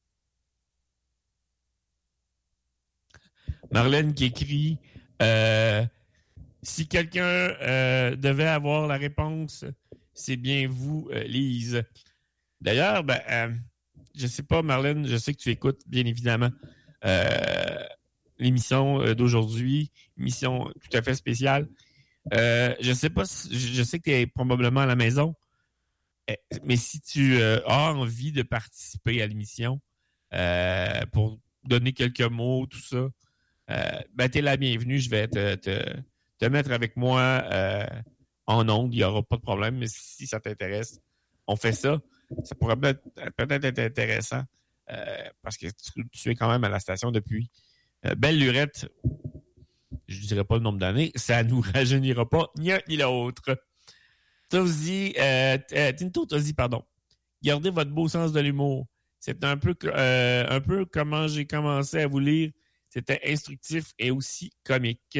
Marlène qui écrit euh, si quelqu'un euh, devait avoir la réponse, c'est bien vous, euh, Lise. D'ailleurs, ben, euh, je sais pas, Marlène, je sais que tu écoutes, bien évidemment, euh, l'émission d'aujourd'hui, émission tout à fait spéciale. Euh, je sais pas, si, je sais que tu es probablement à la maison, mais si tu euh, as envie de participer à l'émission euh, pour donner quelques mots, tout ça, euh, ben, tu es la bienvenue. Je vais te, te, te mettre avec moi euh, en ondes. Il n'y aura pas de problème, mais si ça t'intéresse, on fait ça. Ça pourrait peut-être, peut-être être intéressant euh, parce que tu, tu es quand même à la station depuis. Euh, belle lurette, je ne dirais pas le nombre d'années, ça ne nous rajeunira pas ni un ni l'autre. Tozi, euh, Tinto Tozi, pardon. Gardez votre beau sens de l'humour. C'est un peu, euh, un peu comment j'ai commencé à vous lire. C'était instructif et aussi comique.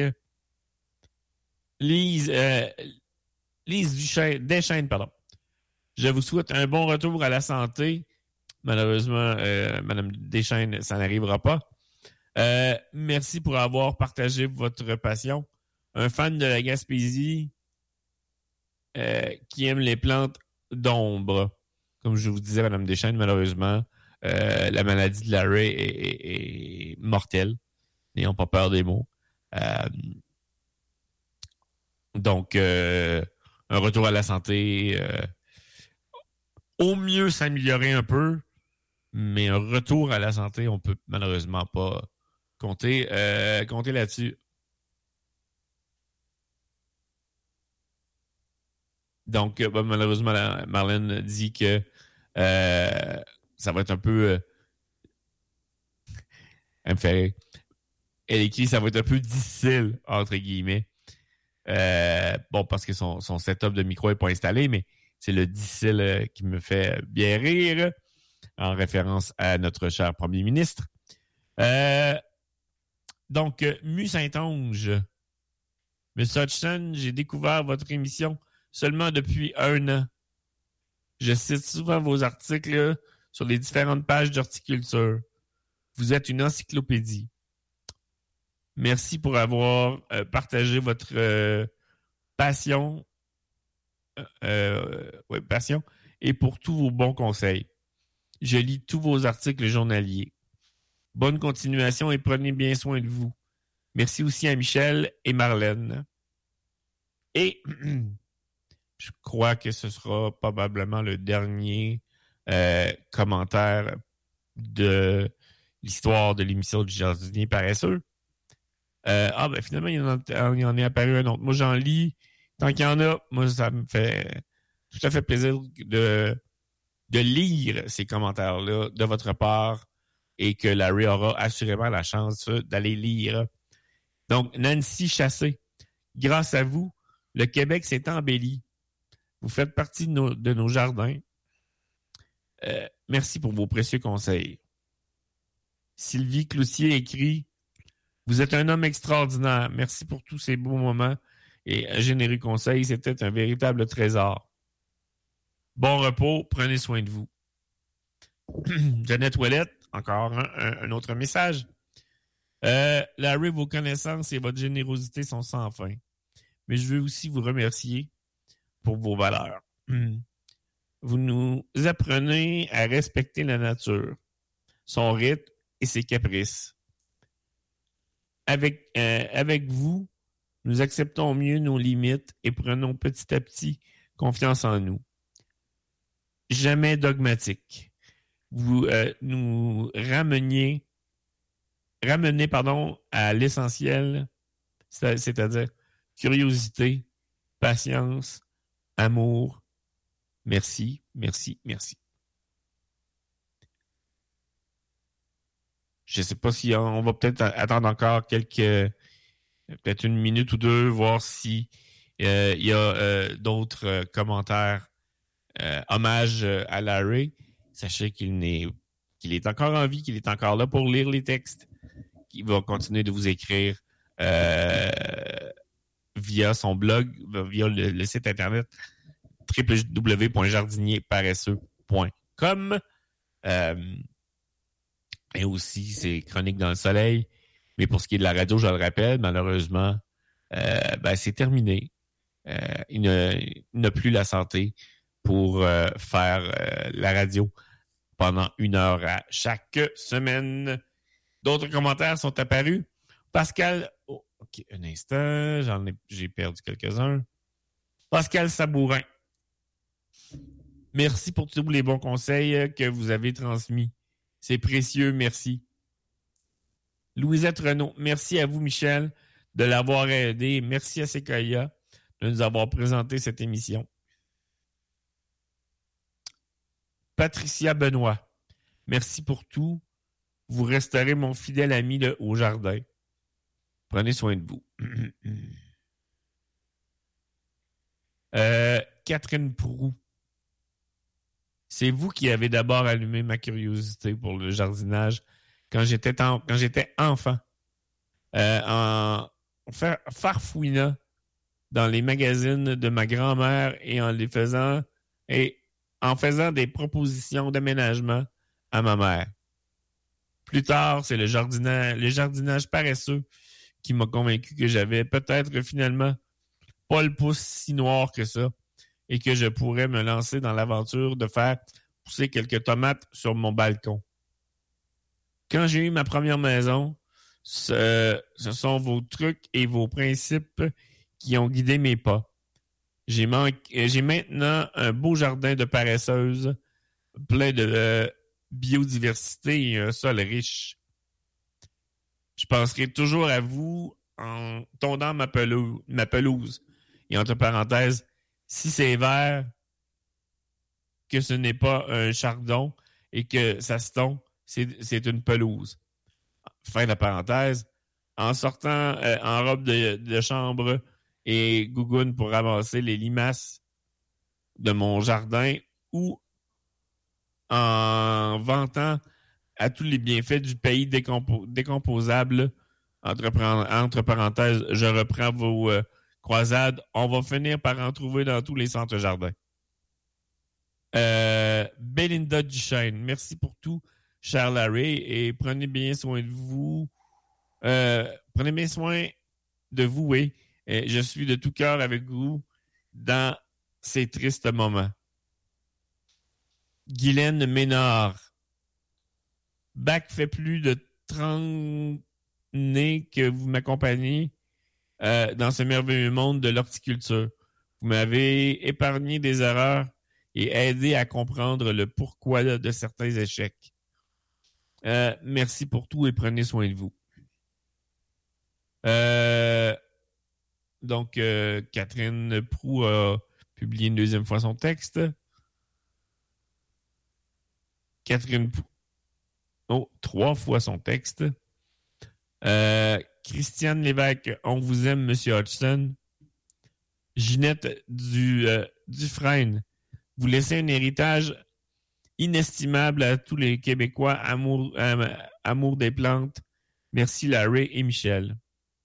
Lise, euh, Lise Duchesne, Deschênes, pardon. Je vous souhaite un bon retour à la santé. Malheureusement, euh, Mme Deschênes, ça n'arrivera pas. Euh, merci pour avoir partagé votre passion. Un fan de la Gaspésie euh, qui aime les plantes d'ombre. Comme je vous disais, Mme Deschênes, malheureusement, euh, la maladie de Larry est, est, est mortelle. N'ayons pas peur des mots. Euh, donc, euh, un retour à la santé, euh, au mieux s'améliorer un peu, mais un retour à la santé, on peut malheureusement pas compter, euh, compter là-dessus. Donc, euh, bah, malheureusement, la, Marlène dit que euh, ça va être un peu... Euh, elle me fait... Elle écrit, ça va être un peu difficile, entre guillemets. Euh, bon, parce que son, son setup de micro n'est pas installé, mais c'est le difficile euh, qui me fait bien rire, en référence à notre cher premier ministre. Euh, donc, euh, Mu Saint-Onge. Monsieur Hodgson, j'ai découvert votre émission seulement depuis un an. Je cite souvent vos articles sur les différentes pages d'horticulture. Vous êtes une encyclopédie. Merci pour avoir euh, partagé votre euh, passion, euh, ouais, passion et pour tous vos bons conseils. Je lis tous vos articles journaliers. Bonne continuation et prenez bien soin de vous. Merci aussi à Michel et Marlène. Et je crois que ce sera probablement le dernier euh, commentaire de l'histoire de l'émission du jardinier paresseux. Euh, ah, ben finalement, il y, en a, il y en est apparu un autre. Moi, j'en lis. Tant qu'il y en a, moi, ça me fait tout à fait plaisir de, de lire ces commentaires-là de votre part et que Larry aura assurément la chance d'aller lire. Donc, Nancy Chassé, grâce à vous, le Québec s'est embelli. Vous faites partie de nos, de nos jardins. Euh, merci pour vos précieux conseils. Sylvie Cloutier écrit « Vous êtes un homme extraordinaire. Merci pour tous ces beaux moments et un généreux conseil. C'était un véritable trésor. Bon repos. Prenez soin de vous. » Jeannette Ouellette, encore un, un, un autre message. Euh, Larry, vos connaissances et votre générosité sont sans fin. Mais je veux aussi vous remercier pour vos valeurs. Vous nous apprenez à respecter la nature, son rythme et ses caprices. Avec, euh, avec vous, nous acceptons mieux nos limites et prenons petit à petit confiance en nous. Jamais dogmatique. Vous euh, nous rameniez, ramenez pardon, à l'essentiel, c'est-à-dire curiosité, patience, amour. Merci, merci, merci. Je ne sais pas si on va peut-être attendre encore quelques, peut-être une minute ou deux, voir si euh, il y a euh, d'autres euh, commentaires, euh, hommage à Larry. Sachez qu'il n'est, qu'il est encore en vie, qu'il est encore là pour lire les textes, qu'il va continuer de vous écrire euh, via son blog, via le, le site internet w w w point jardinier paresseux point com. Euh, et aussi ses chroniques dans le soleil. Mais pour ce qui est de la radio, je le rappelle, malheureusement, euh, ben, c'est terminé. Euh, il, ne, il n'a plus la santé pour euh, faire euh, la radio pendant une heure à chaque semaine. D'autres commentaires sont apparus. Pascal, oh, ok, un instant, j'en ai, j'ai perdu quelques-uns. Pascal Sabourin, merci pour tous les bons conseils que vous avez transmis. C'est précieux, merci. Louisette Renaud, merci à vous, Michel, de l'avoir aidé. Merci à Sequoia de nous avoir présenté cette émission. Patricia Benoît, merci pour tout. Vous resterez mon fidèle ami de Au Jardin. Prenez soin de vous. euh, Catherine Proux, c'est vous qui avez d'abord allumé ma curiosité pour le jardinage quand j'étais, en, quand j'étais enfant. Euh, en farfouillant dans les magazines de ma grand-mère et en les faisant et en faisant des propositions d'aménagement à ma mère. Plus tard, c'est le jardinage, le jardinage paresseux qui m'a convaincu que j'avais peut-être finalement pas le pouce si noir que ça et que je pourrais me lancer dans l'aventure de faire pousser quelques tomates sur mon balcon. Quand j'ai eu ma première maison, ce, ce sont vos trucs et vos principes qui ont guidé mes pas. J'ai, manqué, j'ai maintenant un beau jardin de paresseuses, plein de euh, biodiversité et un sol riche. Je penserai toujours à vous en tondant ma pelouse, ma pelouse. Et entre parenthèses, si c'est vert, que ce n'est pas un chardon et que ça se tond, c'est, c'est une pelouse. Fin de la parenthèse. En sortant euh, en robe de, de chambre et gougoune pour ramasser les limaces de mon jardin ou en vantant à tous les bienfaits du pays décompo- décomposable, entre, entre parenthèses, je reprends vos euh, croisades, on va finir par en trouver dans tous les centres jardins. Euh, Belinda Duchesne, merci pour tout, cher Larry, et prenez bien soin de vous. Euh, prenez bien soin de vous, oui. Et je suis de tout cœur avec vous dans ces tristes moments. Guylaine Ménard. Bac fait plus de trente années que vous m'accompagnez euh, dans ce merveilleux monde de l'horticulture. Vous m'avez épargné des erreurs et aidé à comprendre le pourquoi de certains échecs. Euh, merci pour tout et prenez soin de vous. Euh, donc, euh, Catherine Proux a publié une deuxième fois son texte. Catherine Proux. Oh, trois fois son texte. Euh, Christiane Lévesque, on vous aime, Monsieur Hodgson. Ginette du, euh, Dufresne, vous laissez un héritage inestimable à tous les Québécois, amour, euh, amour des plantes. Merci Larry et Michel.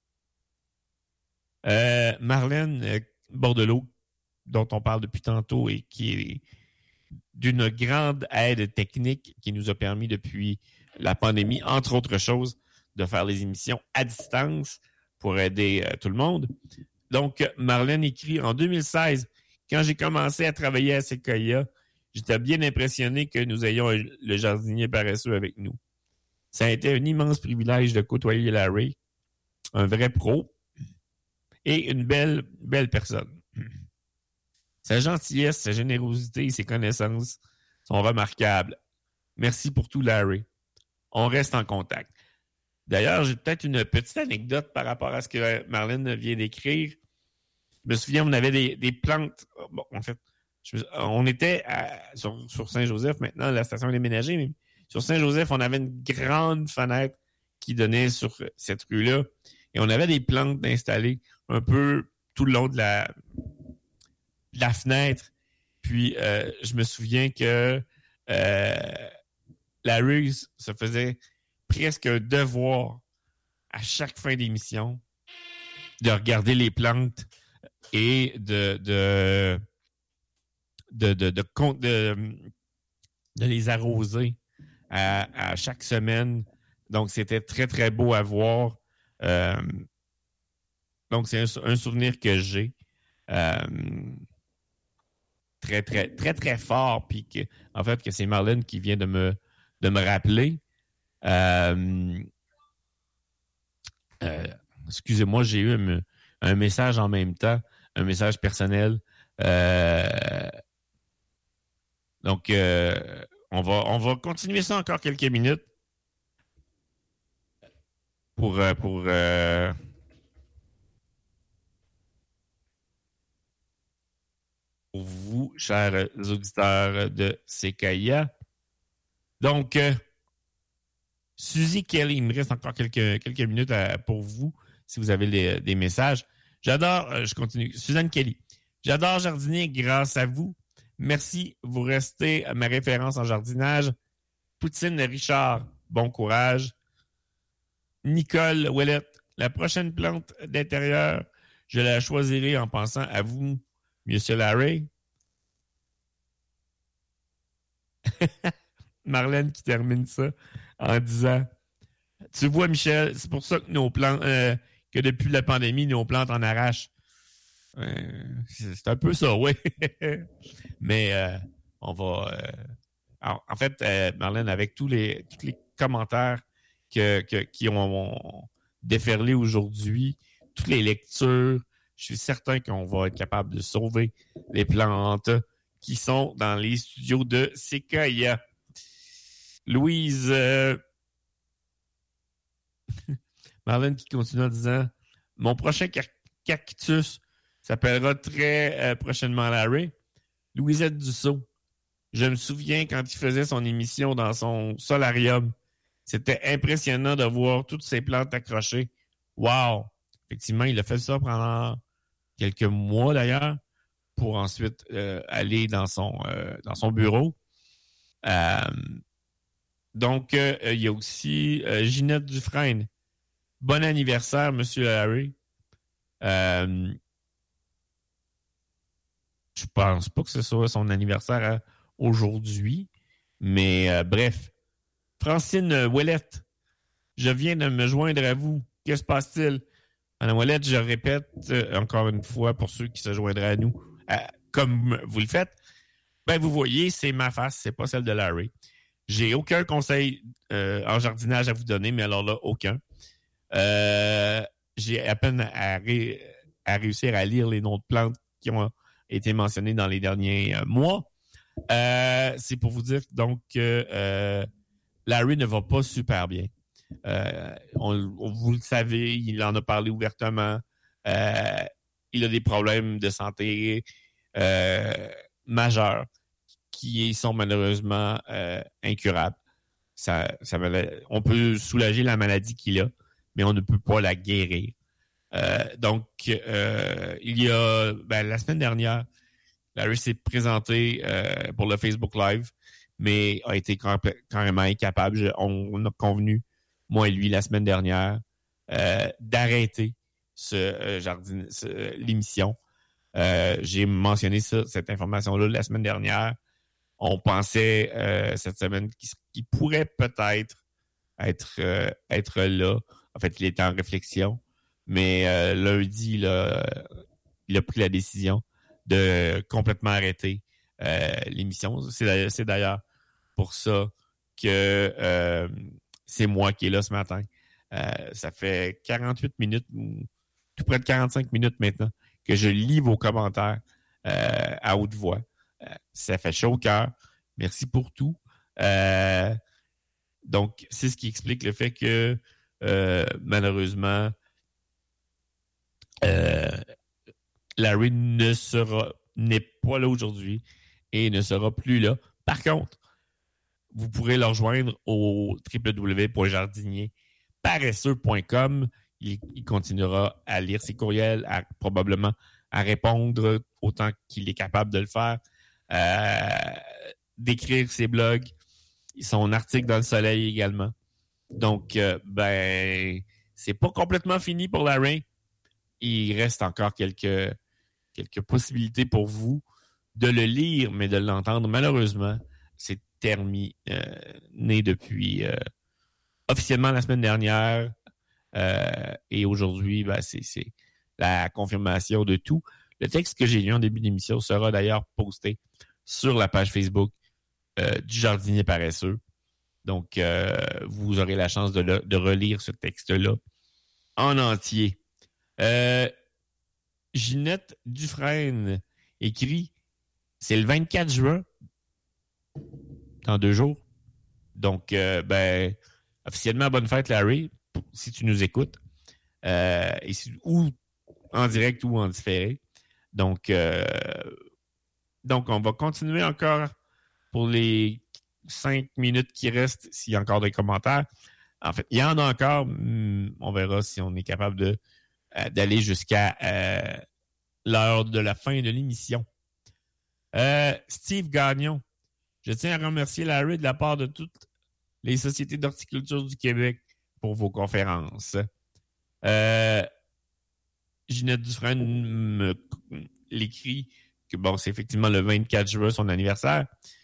Euh, Marlène euh, Bordelot, dont on parle depuis tantôt et qui est d'une grande aide technique qui nous a permis depuis la pandémie, entre autres choses, de faire les émissions à distance pour aider euh, tout le monde. Donc, Marlène écrit en deux mille seize, quand j'ai commencé à travailler à Sequoia, j'étais bien impressionné que nous ayons le jardinier paresseux avec nous. Ça a été un immense privilège de côtoyer Larry, un vrai pro et une belle, belle personne. Sa gentillesse, sa générosité et ses connaissances sont remarquables. Merci pour tout, Larry. On reste en contact. D'ailleurs, j'ai peut-être une petite anecdote par rapport à ce que Marlène vient d'écrire. Je me souviens, on avait des, des plantes. Bon, en fait, je, on était à, sur, sur Saint-Joseph. Maintenant, la station est déménagée, mais sur Saint-Joseph, on avait une grande fenêtre qui donnait sur cette rue-là. Et on avait des plantes installées un peu tout le long de la, de la fenêtre. Puis, euh, je me souviens que euh, la rue se faisait presque un devoir à chaque fin d'émission de regarder les plantes et de de de de, de, de, de, de les arroser à, à chaque semaine. Donc, c'était très, très beau à voir. Euh, donc, c'est un, un souvenir que j'ai. Euh, très, très, très, très fort. Puis, que, en fait, que c'est Marlène qui vient de me, de me rappeler. Euh, euh, excusez-moi, j'ai eu un, un message en même temps, un message personnel. Euh, donc, euh, on va, on va continuer ça encore quelques minutes pour, pour, euh, pour vous, chers auditeurs de C K I A. Donc, euh, Suzy Kelly, il me reste encore quelques, quelques minutes à, pour vous, si vous avez les, des messages. J'adore, euh, je continue. Suzanne Kelly, j'adore jardiner grâce à vous. Merci, vous restez ma référence en jardinage. Poutine Richard, bon courage. Nicole Ouellette, la prochaine plante d'intérieur, je la choisirai en pensant à vous, Monsieur Larry. Marlène qui termine ça en disant « Tu vois, Michel, c'est pour ça que nos plantes, euh, que depuis la pandémie, nos plantes en arrachent. Euh, c'est, c'est un peu ça, oui. Mais euh, on va... Euh, alors, en fait, euh, Marlène, avec tous les, tous les commentaires que, que, qui ont, ont déferlé aujourd'hui, toutes les lectures, je suis certain qu'on va être capable de sauver les plantes qui sont dans les studios de C K I A. Louise, euh... Marlène qui continue en disant « Mon prochain cactus s'appellera très euh, prochainement Larry. » Louisette Dussault, je me souviens quand il faisait son émission dans son solarium. C'était impressionnant de voir toutes ces plantes accrochées. Wow! Effectivement, il a fait ça pendant quelques mois d'ailleurs pour ensuite euh, aller dans son, euh, dans son bureau. Euh, donc, euh, il y a aussi euh, Ginette Dufresne. Bon anniversaire, Monsieur Larry. Euh, je pense pas que ce soit son anniversaire hein, aujourd'hui, mais euh, bref. Francine Ouellette, je viens de me joindre à vous. Que se passe-t-il? Madame Ouellette, je répète euh, encore une fois pour ceux qui se joindraient à nous, euh, comme vous le faites, ben vous voyez, c'est ma face, c'est pas celle de Larry. J'ai aucun conseil euh, en jardinage à vous donner, mais alors là, aucun. Euh, j'ai à peine à, ré- à réussir à lire les noms de plantes qui ont été mentionnées dans les derniers euh, mois. Euh, c'est pour vous dire donc que euh, Larry ne va pas super bien. Euh, on, on, vous le savez, il en a parlé ouvertement. Euh, il a des problèmes de santé euh, majeurs qui sont malheureusement euh, incurables. Ça, ça, on peut soulager la maladie qu'il a, mais on ne peut pas la guérir. Euh, donc, euh, il y a ben, la semaine dernière, Larry s'est présenté euh, pour le Facebook Live, mais a été carrément incapable. Je, on, on a convenu, moi et lui, la semaine dernière, euh, d'arrêter ce, euh, jardin, ce, l'émission. Euh, j'ai mentionné ça, cette information-là la semaine dernière. On pensait euh, cette semaine qu'il, qu'il pourrait peut-être être, euh, être là. En fait, il était en réflexion. Mais euh, lundi, là, il a pris la décision de complètement arrêter euh, l'émission. C'est, c'est d'ailleurs pour ça que euh, c'est moi qui est là ce matin. Euh, ça fait quarante-huit minutes, tout près de quarante-cinq minutes maintenant, que je lis vos commentaires euh, à haute voix. Euh, ça fait chaud au cœur. Merci pour tout. Euh, donc, c'est ce qui explique le fait que, euh, malheureusement, euh, Larry ne sera, n'est pas là aujourd'hui et ne sera plus là. Par contre, vous pourrez le rejoindre au w w w point jardinier paresseux point com. Il, il continuera à lire ses courriels, à, probablement à répondre autant qu'il est capable de le faire, euh, d'écrire ses blogs, son article dans le Soleil également. Donc, euh, ben, c'est pas complètement fini pour Larry. Il reste encore quelques, quelques possibilités pour vous de le lire, mais de l'entendre. Malheureusement, c'est terminé euh, depuis euh, officiellement la semaine dernière. Euh, et aujourd'hui, ben, c'est, c'est la confirmation de tout. Le texte que j'ai lu en début d'émission sera d'ailleurs posté sur la page Facebook euh, du Jardinier Paresseux. Donc, euh, vous aurez la chance de, le, de relire ce texte-là en entier. Euh, Ginette Dufresne écrit « C'est le vingt-quatre juin, dans deux jours. Donc, euh, ben, officiellement, bonne fête, Larry, si tu nous écoutes. Euh, et si, ou en direct ou en différé. Donc, euh, donc, on va continuer encore pour les cinq minutes qui restent, s'il y a encore des commentaires. En fait, il y en a encore. On verra si on est capable de, euh, d'aller jusqu'à euh, l'heure de la fin de l'émission. Euh, Steve Gagnon. Je tiens à remercier Larry de la part de toutes les sociétés d'horticulture du Québec pour vos conférences. Euh, Ginette Dufresne me l'écrit que bon, c'est effectivement le vingt-quatre juin, son anniversaire.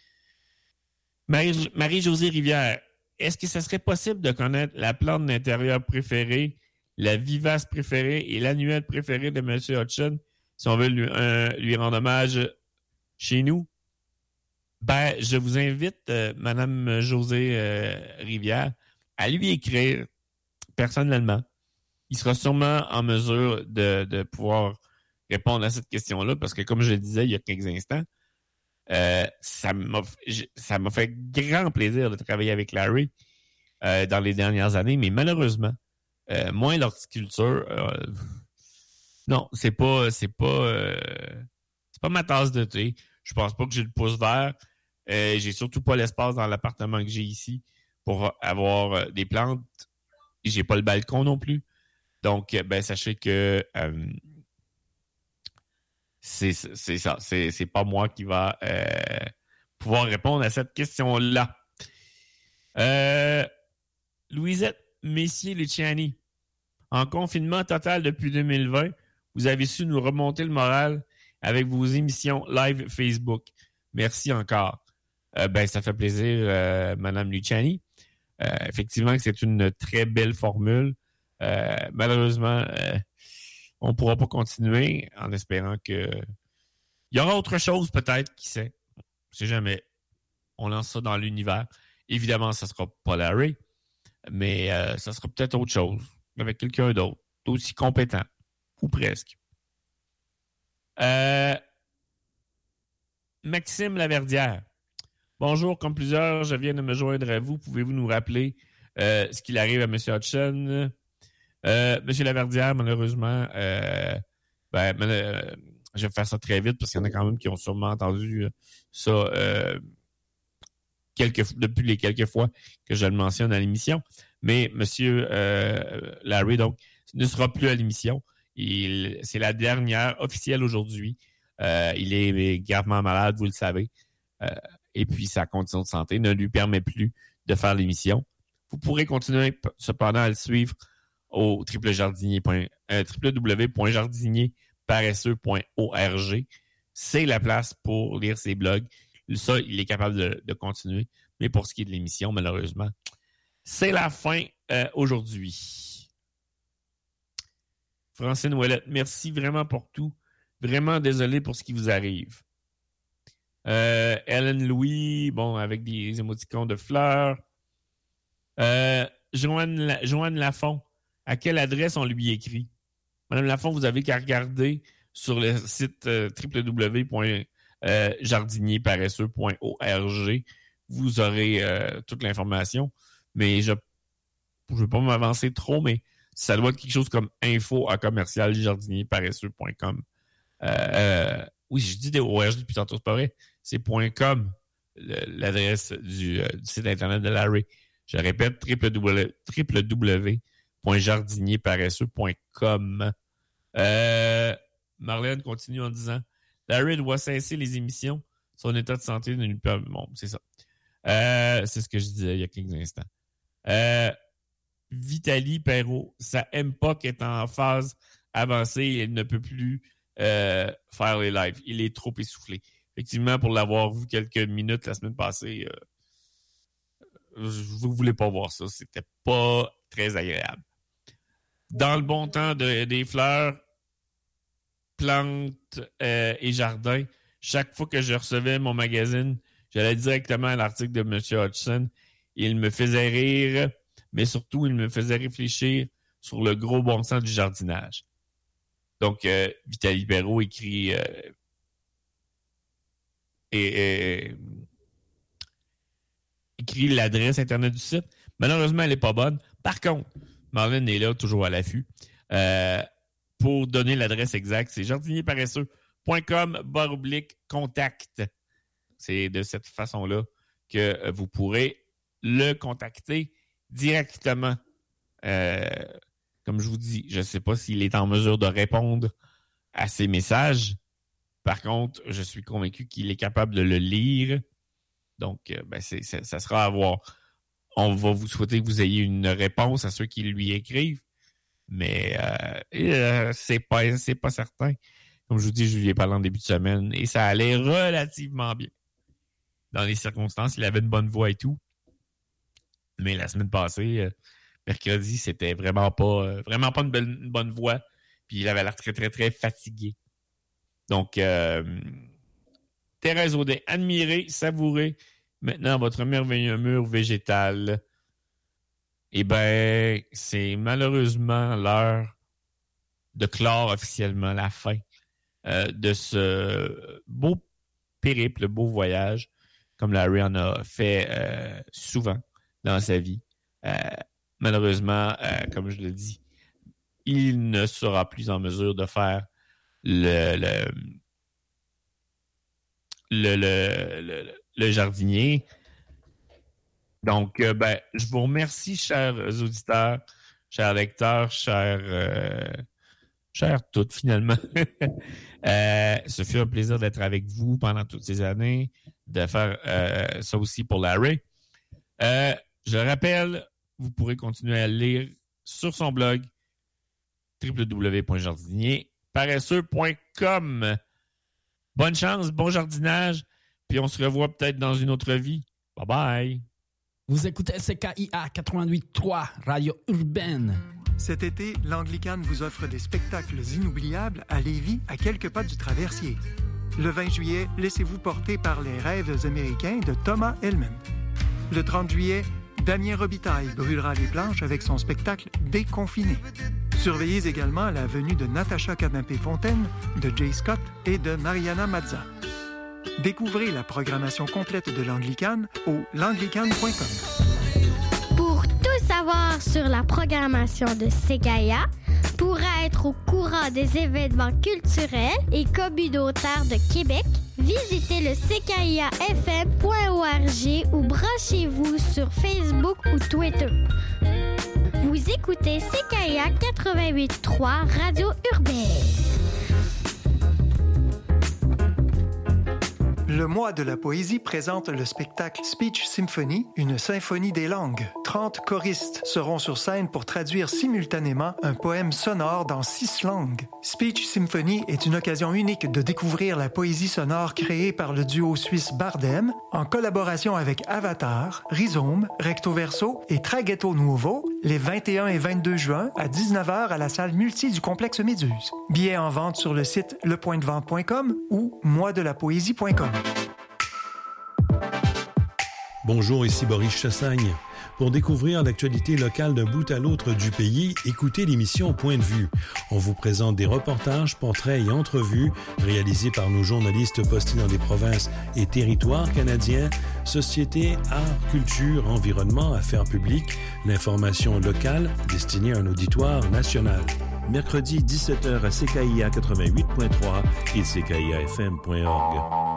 Marie, Marie-Josée Rivière, est-ce que ça serait possible de connaître la plante d'intérieur préférée, la vivace préférée et l'annuelle préférée de M. Hodgson, si on veut lui, euh, lui rendre hommage chez nous? Ben, je vous invite, euh, Mme Josée euh, Rivière, à lui écrire personnellement. Il sera sûrement en mesure de, de pouvoir répondre à cette question-là, parce que comme je le disais il y a quelques instants, euh, ça m'a ça m'a fait grand plaisir de travailler avec Larry euh, dans les dernières années, mais malheureusement, euh, moi, l'horticulture, euh, non, c'est pas c'est pas euh, c'est pas ma tasse de thé. Je pense pas que j'ai le pouce vert. Euh, j'ai surtout pas l'espace dans l'appartement que j'ai ici pour avoir euh, des plantes. J'ai pas le balcon non plus. Donc, ben, sachez que euh, c'est, c'est ça. C'est, c'est pas moi qui va euh, pouvoir répondre à cette question-là. Euh, Louisette Messier-Luciani. En confinement total depuis deux mille vingt, vous avez su nous remonter le moral avec vos émissions live Facebook. Merci encore. Euh, ben, ça fait plaisir, euh, Madame Luciani. Euh, effectivement, que c'est une très belle formule. Euh, malheureusement, euh, on ne pourra pas continuer en espérant que il y aura autre chose peut-être, qui sait. On ne sait jamais. On lance ça dans l'univers. Évidemment, ça ne sera pas Larry, mais euh, ça sera peut-être autre chose, avec quelqu'un d'autre, aussi compétent, ou presque. Euh, Maxime Laverdière. Bonjour, comme plusieurs, je viens de me joindre à vous. Pouvez-vous nous rappeler euh, ce qu'il arrive à M. Hodgson? Euh, M. Laverdière, malheureusement, euh, ben, euh, je vais faire ça très vite parce qu'il y en a quand même qui ont sûrement entendu ça euh, quelques, depuis les quelques fois que je le mentionne à l'émission. Mais M. Euh, Larry, donc, ne sera plus à l'émission. Il, c'est la dernière officielle aujourd'hui. Euh, il est gravement malade, vous le savez. Euh, et puis, sa condition de santé ne lui permet plus de faire l'émission. Vous pourrez continuer cependant à le suivre au w w w point jardinier paresseux point org. C'est la place pour lire ses blogs. Ça, il est capable de, de continuer. Mais pour ce qui est de l'émission, malheureusement, c'est la fin euh, aujourd'hui. Francine Ouellette, merci vraiment pour tout. Vraiment désolé pour ce qui vous arrive. Euh, Hélène Louis, bon, avec des émoticônes de fleurs. Euh, Joanne, Joanne Lafont, à quelle adresse on lui écrit? Madame Lafont, vous avez qu'à regarder sur le site euh, w w w point jardinier paresseux point org. Vous aurez euh, toute l'information. Mais je ne veux pas m'avancer trop, mais ça doit être quelque chose comme info à commercial jardinier paresseux point com. Euh, euh, oui, je dis des O R G depuis tantôt, c'est pas vrai. C'est .com, le, l'adresse du, euh, du site internet de Larry. Je répète, w w w point jardinier paresseux point com. Euh, Marlène continue en disant Larry doit cesser les émissions. Son état de santé ne lui permet. Bon, c'est ça. Euh, c'est ce que je disais il y a quelques instants. Euh, Vitaly Perrault, sa M P O C est en phase avancée et il ne peut plus euh, faire les lives. Il est trop essoufflé. Effectivement, pour l'avoir vu quelques minutes la semaine passée, euh, vous ne voulez pas voir ça. C'était pas très agréable. Dans le bon temps de, des fleurs, plantes euh, et jardins, chaque fois que je recevais mon magazine, j'allais directement à l'article de M. Hodgson. Il me faisait rire, mais surtout, il me faisait réfléchir sur le gros bon sens du jardinage. Donc, euh, Vitaly Perrault écrit... Euh, et, et, écrit l'adresse Internet du site. Malheureusement, elle n'est pas bonne. Par contre, Marlène est là, toujours à l'affût. Euh, pour donner l'adresse exacte, c'est jardinier paresseux point com barre oblique contact. C'est de cette façon-là que vous pourrez le contacter directement. Euh, comme je vous dis, je ne sais pas s'il est en mesure de répondre à ces messages. Par contre, je suis convaincu qu'il est capable de le lire. Donc, ben c'est, c'est, ça sera à voir. On va vous souhaiter que vous ayez une réponse à ceux qui lui écrivent. Mais euh, euh, c'est pas, c'est pas certain. Comme je vous dis, je lui ai parlé en début de semaine et ça allait relativement bien. Dans les circonstances, il avait une bonne voix et tout. Mais la semaine passée, euh, mercredi, c'était vraiment pas, euh, vraiment pas une, belle, une bonne voix. Puis il avait l'air très, très, très fatigué. Donc, euh, Thérèse Audet, admirez, savourez maintenant votre merveilleux mur végétal. Eh bien, c'est malheureusement l'heure de clore officiellement la fin euh, de ce beau périple, beau voyage, comme Larry en a fait euh, souvent dans sa vie. Euh, malheureusement, euh, comme je le dis, il ne sera plus en mesure de faire Le le, le, le, le, le jardinier. Donc, euh, ben, je vous remercie, chers auditeurs, chers lecteurs, chers, euh, chers toutes, finalement. euh, ce fut un plaisir d'être avec vous pendant toutes ces années, de faire euh, ça aussi pour Larry. Euh, je rappelle, vous pourrez continuer à lire sur son blog w w w point jardinier paresseux point com. Bonne chance, bon jardinage, puis on se revoit peut-être dans une autre vie. Bye bye. Vous écoutez C K I A quatre-vingt-huit virgule trois, Radio Urbaine. Cet été, l'Anglicane vous offre des spectacles inoubliables à Lévis, à quelques pas du Traversier. Le vingt juillet, laissez-vous porter par les rêves américains de Thomas Hellman. Le trente juillet, Damien Robitaille brûlera les planches avec son spectacle Déconfiné. Surveillez également la venue de Natacha Canapé-Fontaine, de Jay Scott et de Mariana Mazza. Découvrez la programmation complète de l'Anglicane au l'anglicane point com. Pour tout savoir sur la programmation de C K I A, pour être au courant des événements culturels et communautaires de Québec, visitez le c k i a f m point org ou branchez-vous sur Facebook ou Twitter. Vous écoutez C K I A quatre-vingt-huit virgule trois, Radio Urbaine. Le mois de la poésie présente le spectacle Speech Symphony, une symphonie des langues. trente choristes seront sur scène pour traduire simultanément un poème sonore dans six langues. Speech Symphony est une occasion unique de découvrir la poésie sonore créée par le duo suisse Bardem en collaboration avec Avatar, Rhizome, Recto Verso et Traghetto Nuovo les vingt et un et vingt-deux juin à dix-neuf heures à la salle multi du complexe Méduse. Billets en vente sur le site le point de vente point com ou moi de la poésie point com. Bonjour, ici Boris Chassagne. Pour découvrir l'actualité locale d'un bout à l'autre du pays, écoutez l'émission Point de vue. On vous présente des reportages, portraits et entrevues réalisés par nos journalistes postés dans des provinces et territoires canadiens, société, art, culture, environnement, affaires publiques, l'information locale destinée à un auditoire national. Mercredi dix-sept heures à C K I A quatre-vingt-huit point trois et C K I A F M point org.